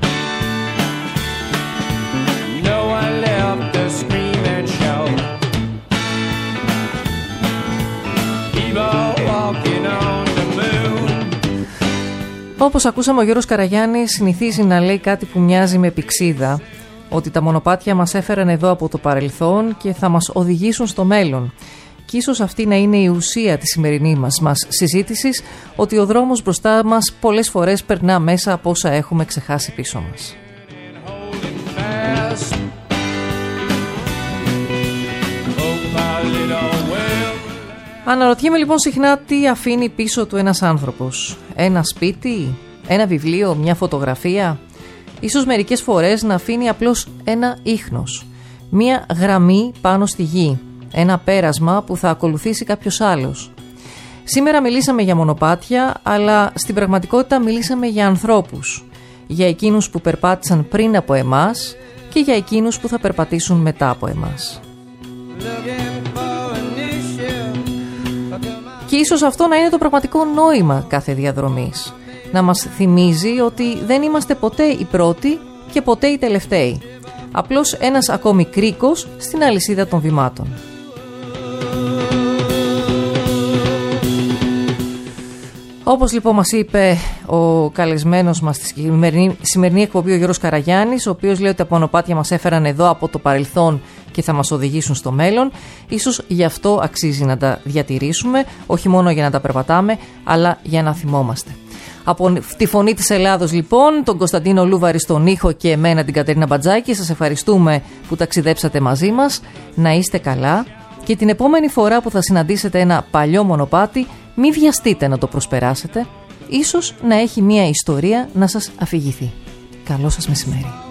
No one left to scream and shout. People walking on the moon. Όπως ακούσαμε, ο Γιώργος Καραγιάννης συνηθίζει να λέει κάτι που μοιάζει με πηξίδα, ότι τα μονοπάτια μας έφεραν εδώ από το παρελθόν και θα μας οδηγήσουν στο μέλλον. Και ίσως αυτή να είναι η ουσία της σημερινής μας, μας συζήτησης, ότι ο δρόμος μπροστά μας πολλές φορές περνά μέσα από όσα έχουμε ξεχάσει πίσω μας. Αναρωτιέμαι λοιπόν συχνά τι αφήνει πίσω του ένας άνθρωπος. Ένα σπίτι, ένα βιβλίο, μια φωτογραφία. Ίσως μερικές φορές να αφήνει απλώς ένα ίχνος, μια γραμμή πάνω στη γη. Ένα πέρασμα που θα ακολουθήσει κάποιος άλλος. Σήμερα μιλήσαμε για μονοπάτια, αλλά στην πραγματικότητα μιλήσαμε για ανθρώπους. Για εκείνους που περπάτησαν πριν από εμάς και για εκείνους που θα περπατήσουν μετά από εμάς. Και ίσως αυτό να είναι το πραγματικό νόημα κάθε διαδρομής. Να μας θυμίζει ότι δεν είμαστε ποτέ οι πρώτοι και ποτέ οι τελευταίοι. Απλώς ένας ακόμη κρίκος στην αλυσίδα των βημάτων. Όπως λοιπόν μας είπε ο καλεσμένος μας στη σημερινή, σημερινή εκπομπή, ο Γιώργος Καραγιάννης, ο οποίος λέει ότι τα μονοπάτια μας έφεραν εδώ από το παρελθόν και θα μας οδηγήσουν στο μέλλον, ίσως γι' αυτό αξίζει να τα διατηρήσουμε, όχι μόνο για να τα περπατάμε, αλλά για να θυμόμαστε. Από τη Φωνή της Ελλάδος λοιπόν, τον Κωνσταντίνο Λούβαρη στον ήχο και εμένα την Κατερίνα Μπατζάκη, σας ευχαριστούμε που ταξιδέψατε μαζί μας, να είστε καλά και την επόμενη φορά που θα συναντήσετε ένα παλιό μονοπάτι, μην βιαστείτε να το προσπεράσετε, ίσως να έχει μια ιστορία να σας αφηγηθεί. Καλό σας μεσημέρι.